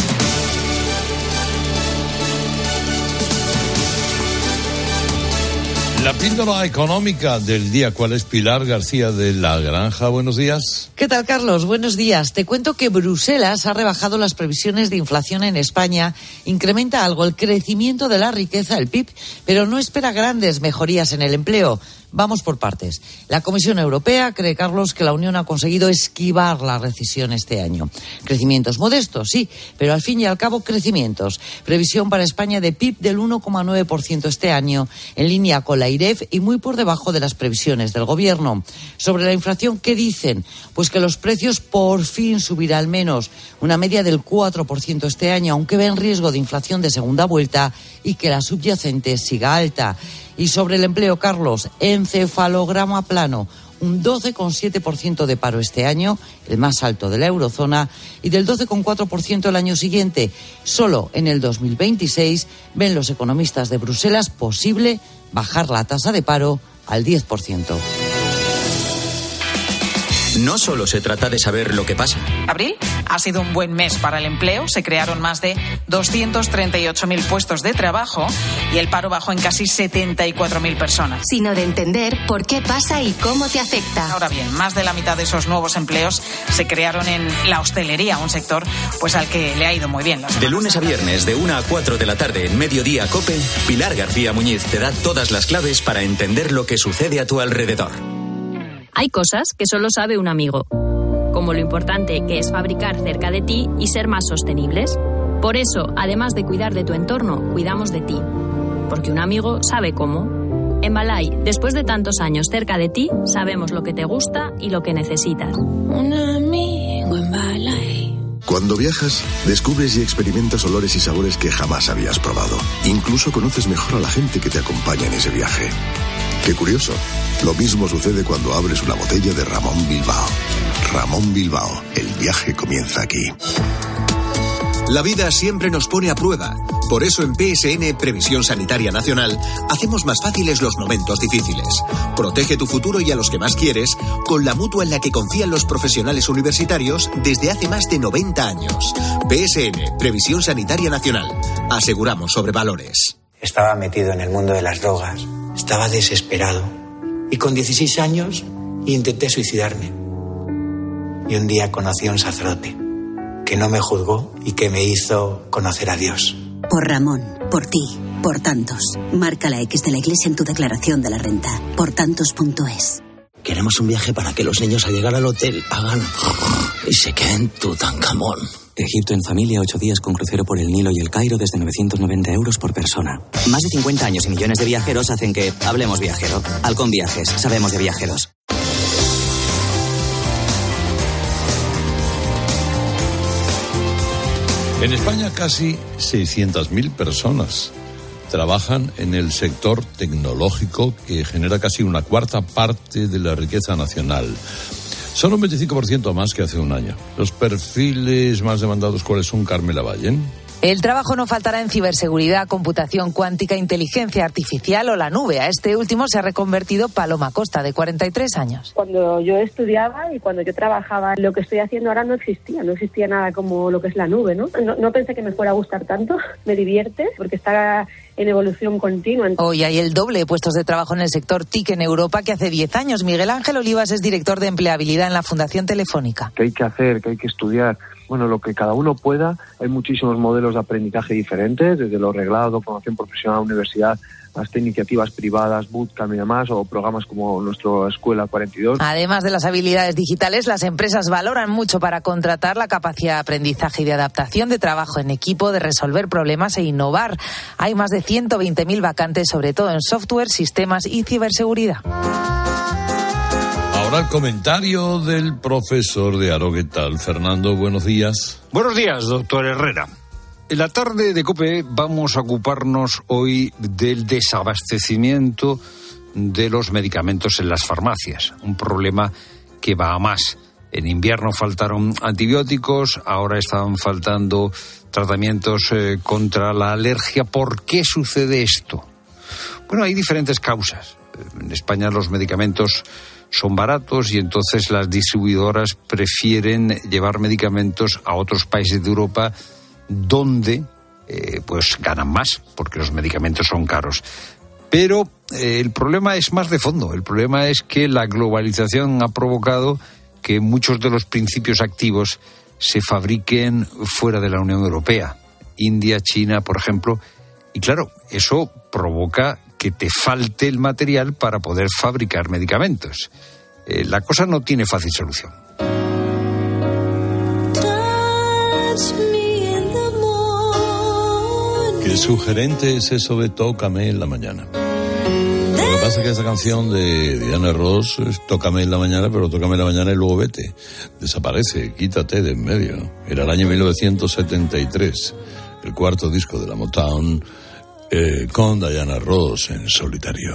La píldora económica del día. ¿Cuál es? Pilar García de La Granja. Buenos días. ¿Qué tal, Carlos? Buenos días. Te cuento que Bruselas ha rebajado las previsiones de inflación en España, incrementa algo el crecimiento de la riqueza, el PIB, pero no espera grandes mejorías en el empleo. Vamos por partes. La Comisión Europea cree, Carlos, que la Unión ha conseguido esquivar la recesión este año. Crecimientos modestos, sí, pero al fin y al cabo crecimientos. Previsión para España de PIB del 1,9% este año, en línea con la IREF y muy por debajo de las previsiones del Gobierno. Sobre la inflación, ¿qué dicen? Pues que los precios por fin subirán al menos una media del 4% este año, aunque ven riesgo de inflación de segunda vuelta y que la subyacente siga alta. Y sobre el empleo, Carlos, encefalograma plano, un 12,7% de paro este año, el más alto de la eurozona, y del 12,4% el año siguiente. Solo en el 2026 ven los economistas de Bruselas posible bajar la tasa de paro al 10%. No solo se trata de saber lo que pasa. Abril ha sido un buen mes para el empleo. Se crearon más de 238.000 puestos de trabajo y el paro bajó en casi 74.000 personas. Sino de entender por qué pasa y cómo te afecta. Ahora bien, más de la mitad de esos nuevos empleos se crearon en la hostelería, un sector pues al que le ha ido muy bien. De lunes a viernes, de 1 a 4 de la tarde, en Mediodía COPE, Pilar García Muñiz te da todas las claves para entender lo que sucede a tu alrededor. Hay cosas que solo sabe un amigo, como lo importante que es fabricar cerca de ti y ser más sostenibles. Por eso, además de cuidar de tu entorno, cuidamos de ti. Porque un amigo sabe cómo. En Balay, después de tantos años cerca de ti, sabemos lo que te gusta y lo que necesitas. Un amigo en Balay. Cuando viajas, descubres y experimentas olores y sabores que jamás habías probado. Incluso conoces mejor a la gente que te acompaña en ese viaje. Qué curioso. Lo mismo sucede cuando abres una botella de Ramón Bilbao. Ramón Bilbao, el viaje comienza aquí. La vida siempre nos pone a prueba. Por eso en PSN, Previsión Sanitaria Nacional, hacemos más fáciles los momentos difíciles. Protege tu futuro y a los que más quieres con la mutua en la que confían los profesionales universitarios desde hace más de 90 años. PSN, Previsión Sanitaria Nacional. Aseguramos sobre valores. Estaba metido en el mundo de las drogas. Estaba desesperado. Y con 16 años intenté suicidarme. Y un día conocí a un sacerdote que no me juzgó y que me hizo conocer a Dios. Por Ramón, por ti, por tantos. Marca la X de la Iglesia en tu declaración de la renta. Portantos.es. Queremos un viaje para que los niños al llegar al hotel hagan y se queden Tutankamón. Egipto en familia, 8 días con crucero por el Nilo y el Cairo desde 990 euros por persona. Más de 50 años y millones de viajeros hacen que hablemos viajero. Halcón Viajes, sabemos de viajeros. En España casi 600.000 personas trabajan en el sector tecnológico que genera casi una cuarta parte de la riqueza nacional. Son un 25% más que hace un año. Los perfiles más demandados, ¿cuáles son, Carmela Vallen? El trabajo no faltará en ciberseguridad, computación cuántica, inteligencia artificial o la nube. A este último se ha reconvertido Paloma Costa, de 43 años. Cuando yo estudiaba y cuando yo trabajaba, lo que estoy haciendo ahora no existía nada como lo que es la nube, ¿no? No pensé que me fuera a gustar tanto, me divierte porque está en evolución continua. Hoy hay el doble de puestos de trabajo en el sector TIC en Europa que hace 10 años. Miguel Ángel Olivas es director de empleabilidad en la Fundación Telefónica. ¿Qué hay que hacer? ¿Qué hay que estudiar? Bueno, lo que cada uno pueda. Hay muchísimos modelos de aprendizaje diferentes, desde lo reglado, formación profesional, universidad, hasta iniciativas privadas, bootcamp y demás, o programas como nuestra Escuela 42. Además de las habilidades digitales, las empresas valoran mucho para contratar la capacidad de aprendizaje y de adaptación, de trabajo en equipo, de resolver problemas e innovar. Hay más de 120.000 vacantes, sobre todo en software, sistemas y ciberseguridad. Ahora el comentario del profesor de Aro. ¿Qué tal, Fernando? Buenos días. Buenos días, doctor Herrera. En la tarde de COPE vamos a ocuparnos hoy del desabastecimiento de los medicamentos en las farmacias. Un problema que va a más. En invierno faltaron antibióticos, ahora están faltando tratamientos contra la alergia. ¿Por qué sucede esto? Bueno, hay diferentes causas. En España los medicamentos son baratos y entonces las distribuidoras prefieren llevar medicamentos a otros países de Europa donde pues ganan más, porque los medicamentos son caros. Pero el problema es más de fondo. El problema es que la globalización ha provocado que muchos de los principios activos se fabriquen fuera de la Unión Europea. India, China, por ejemplo. Y claro, eso provoca que te falte el material para poder fabricar medicamentos. La cosa no tiene fácil solución. Qué sugerente es eso de Tócame en la mañana. Lo que pasa es que esa canción de Diana Ross es Tócame en la mañana, pero Tócame en la mañana y luego vete. Desaparece, quítate de en medio. Era el año 1973, el cuarto disco de la Motown, con Diana Ross en solitario.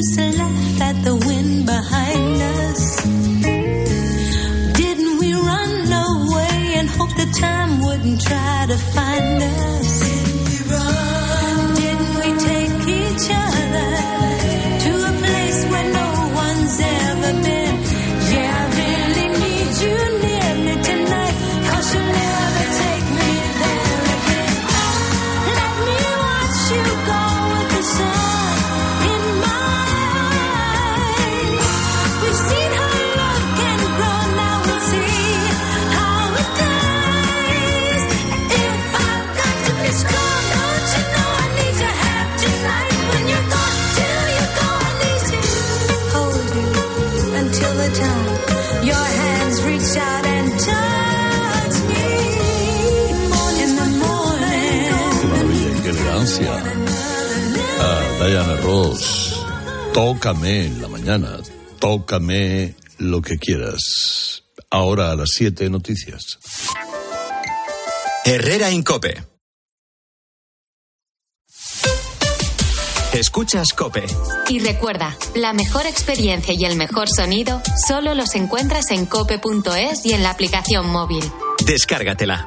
used to laugh at the wind behind us? Didn't we run away and hope the time wouldn't try to find us? Didn't we run? Didn't we take each other to a place where no one's ever been? Yeah, I really need you near me tonight, 'cause you'll never take me there again. Let me watch you go with the sun in mine. We've seen her look and grow, now we'll see how it dies. If I've got to be strong, don't you know I need to have tonight? When you're gone, till you go, I need to hold you until the time your hands reach out and touch me in the morning. Qué maravilla, qué elegancia. Diana Ross, tócame en la mañana, tócame lo que quieras. Ahora a las 7 noticias. Herrera Incope. Escuchas COPE. Y recuerda, la mejor experiencia y el mejor sonido solo los encuentras en cope.es y en la aplicación móvil. Descárgatela.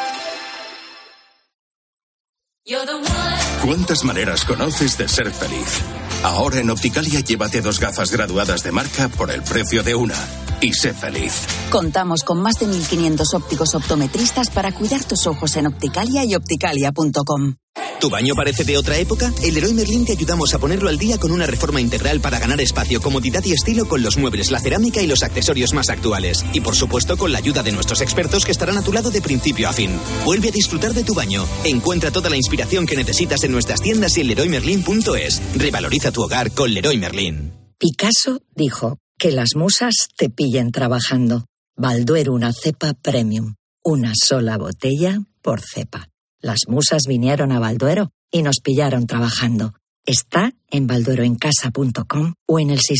¿Cuántas maneras conoces de ser feliz? Ahora en Opticalia llévate 2 gafas graduadas de marca por el precio de una. Y sé feliz. Contamos con más de 1.500 ópticos optometristas para cuidar tus ojos en Opticalia y opticalia.com. ¿Tu baño parece de otra época? En Leroy Merlin te ayudamos a ponerlo al día con una reforma integral para ganar espacio, comodidad y estilo con los muebles, la cerámica y los accesorios más actuales. Y por supuesto con la ayuda de nuestros expertos que estarán a tu lado de principio a fin. Vuelve a disfrutar de tu baño. Encuentra toda la inspiración que necesitas en nuestras tiendas y en leroymerlin.es. Revaloriza tu hogar con Leroy Merlin. Picasso dijo: que las musas te pillen trabajando. Balduero, una cepa premium. Una sola botella por cepa. Las musas vinieron a Balduero y nos pillaron trabajando. Está en baldueroencasa.com o en el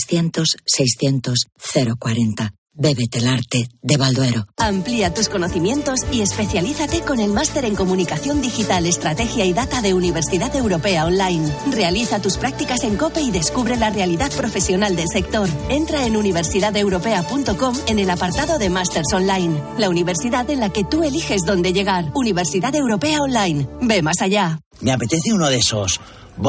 600-600-040. Bébete el arte de Balduero. Amplía tus conocimientos y especialízate con el máster en Comunicación Digital, Estrategia y Data de Universidad Europea Online. Realiza tus prácticas en COPE y descubre la realidad profesional del sector. Entra en universidadeuropea.com en el apartado de Másters Online. La universidad en la que tú eliges dónde llegar. Universidad Europea Online. Ve más allá. Me apetece uno de esos.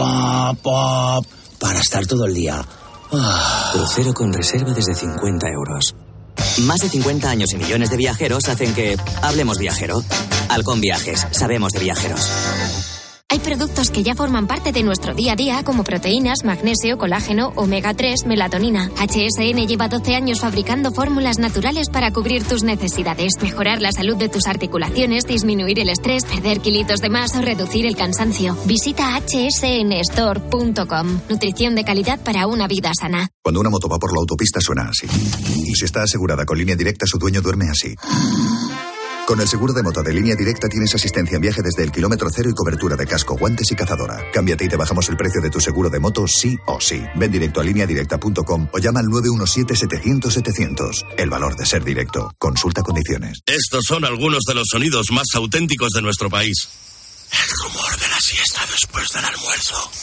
Pop, para estar todo el día. Crucero con reserva desde 50 euros. Más de 50 años y millones de viajeros hacen que hablemos viajero. Halcón Viajes, sabemos de viajeros. Hay productos que ya forman parte de nuestro día a día, como proteínas, magnesio, colágeno, omega 3, melatonina. HSN lleva 12 años fabricando fórmulas naturales para cubrir tus necesidades, mejorar la salud de tus articulaciones, disminuir el estrés, perder kilitos de más o reducir el cansancio. Visita hsnstore.com. Nutrición de calidad para una vida sana. Cuando una moto va por la autopista suena así. Y si está asegurada con Línea Directa, su dueño duerme así. Con el seguro de moto de Línea Directa tienes asistencia en viaje desde el kilómetro cero y cobertura de casco, guantes y cazadora. Cámbiate y te bajamos el precio de tu seguro de moto sí o sí. Ven directo a lineadirecta.com o llama al 917-700-700. El valor de ser directo. Consulta condiciones. Estos son algunos de los sonidos más auténticos de nuestro país. El rumor de la siesta después del almuerzo.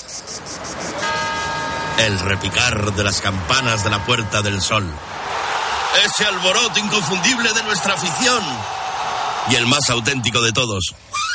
El repicar de las campanas de la Puerta del Sol. Ese alboroto inconfundible de nuestra afición. Y el más auténtico de todos.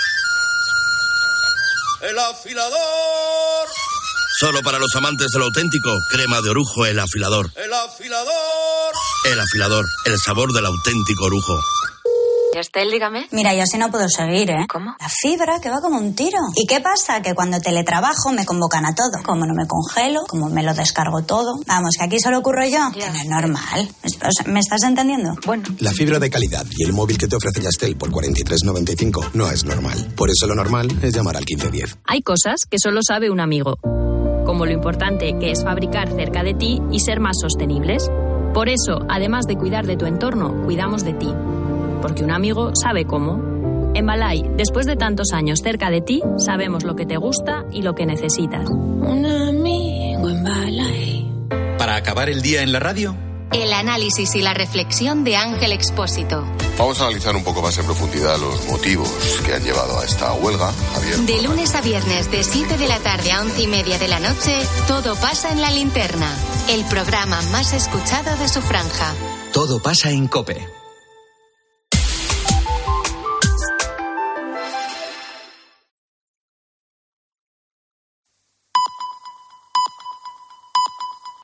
¡El afilador! Solo para los amantes de lo auténtico, crema de orujo El Afilador. ¡El afilador! El Afilador, el sabor del auténtico orujo. Estel, dígame. Mira, yo así no puedo seguir, ¿eh? ¿Cómo? La fibra que va como un tiro. ¿Y qué pasa? Que cuando teletrabajo me convocan a todo. Como no me congelo, como me lo descargo todo. Vamos, que aquí solo ocurro yo. Que no es normal. ¿Me estás entendiendo? Bueno. La fibra de calidad y el móvil que te ofrece Yastel por 43,95 no es normal. Por eso lo normal es llamar al 1510. Hay cosas que solo sabe un amigo. Como lo importante que es fabricar cerca de ti y ser más sostenibles. Por eso, además de cuidar de tu entorno, cuidamos de ti. Porque un amigo sabe cómo. En Balay, después de tantos años cerca de ti, sabemos lo que te gusta y lo que necesitas. Un amigo en Balay. Para acabar el día en la radio, El análisis y la reflexión de Ángel Expósito. Vamos a analizar un poco más en profundidad los motivos que han llevado a esta huelga, Javier. De lunes a viernes, de 7 de la tarde a 11:30 de la noche, Todo pasa en La Linterna, el programa más escuchado de su franja. Todo pasa en COPE.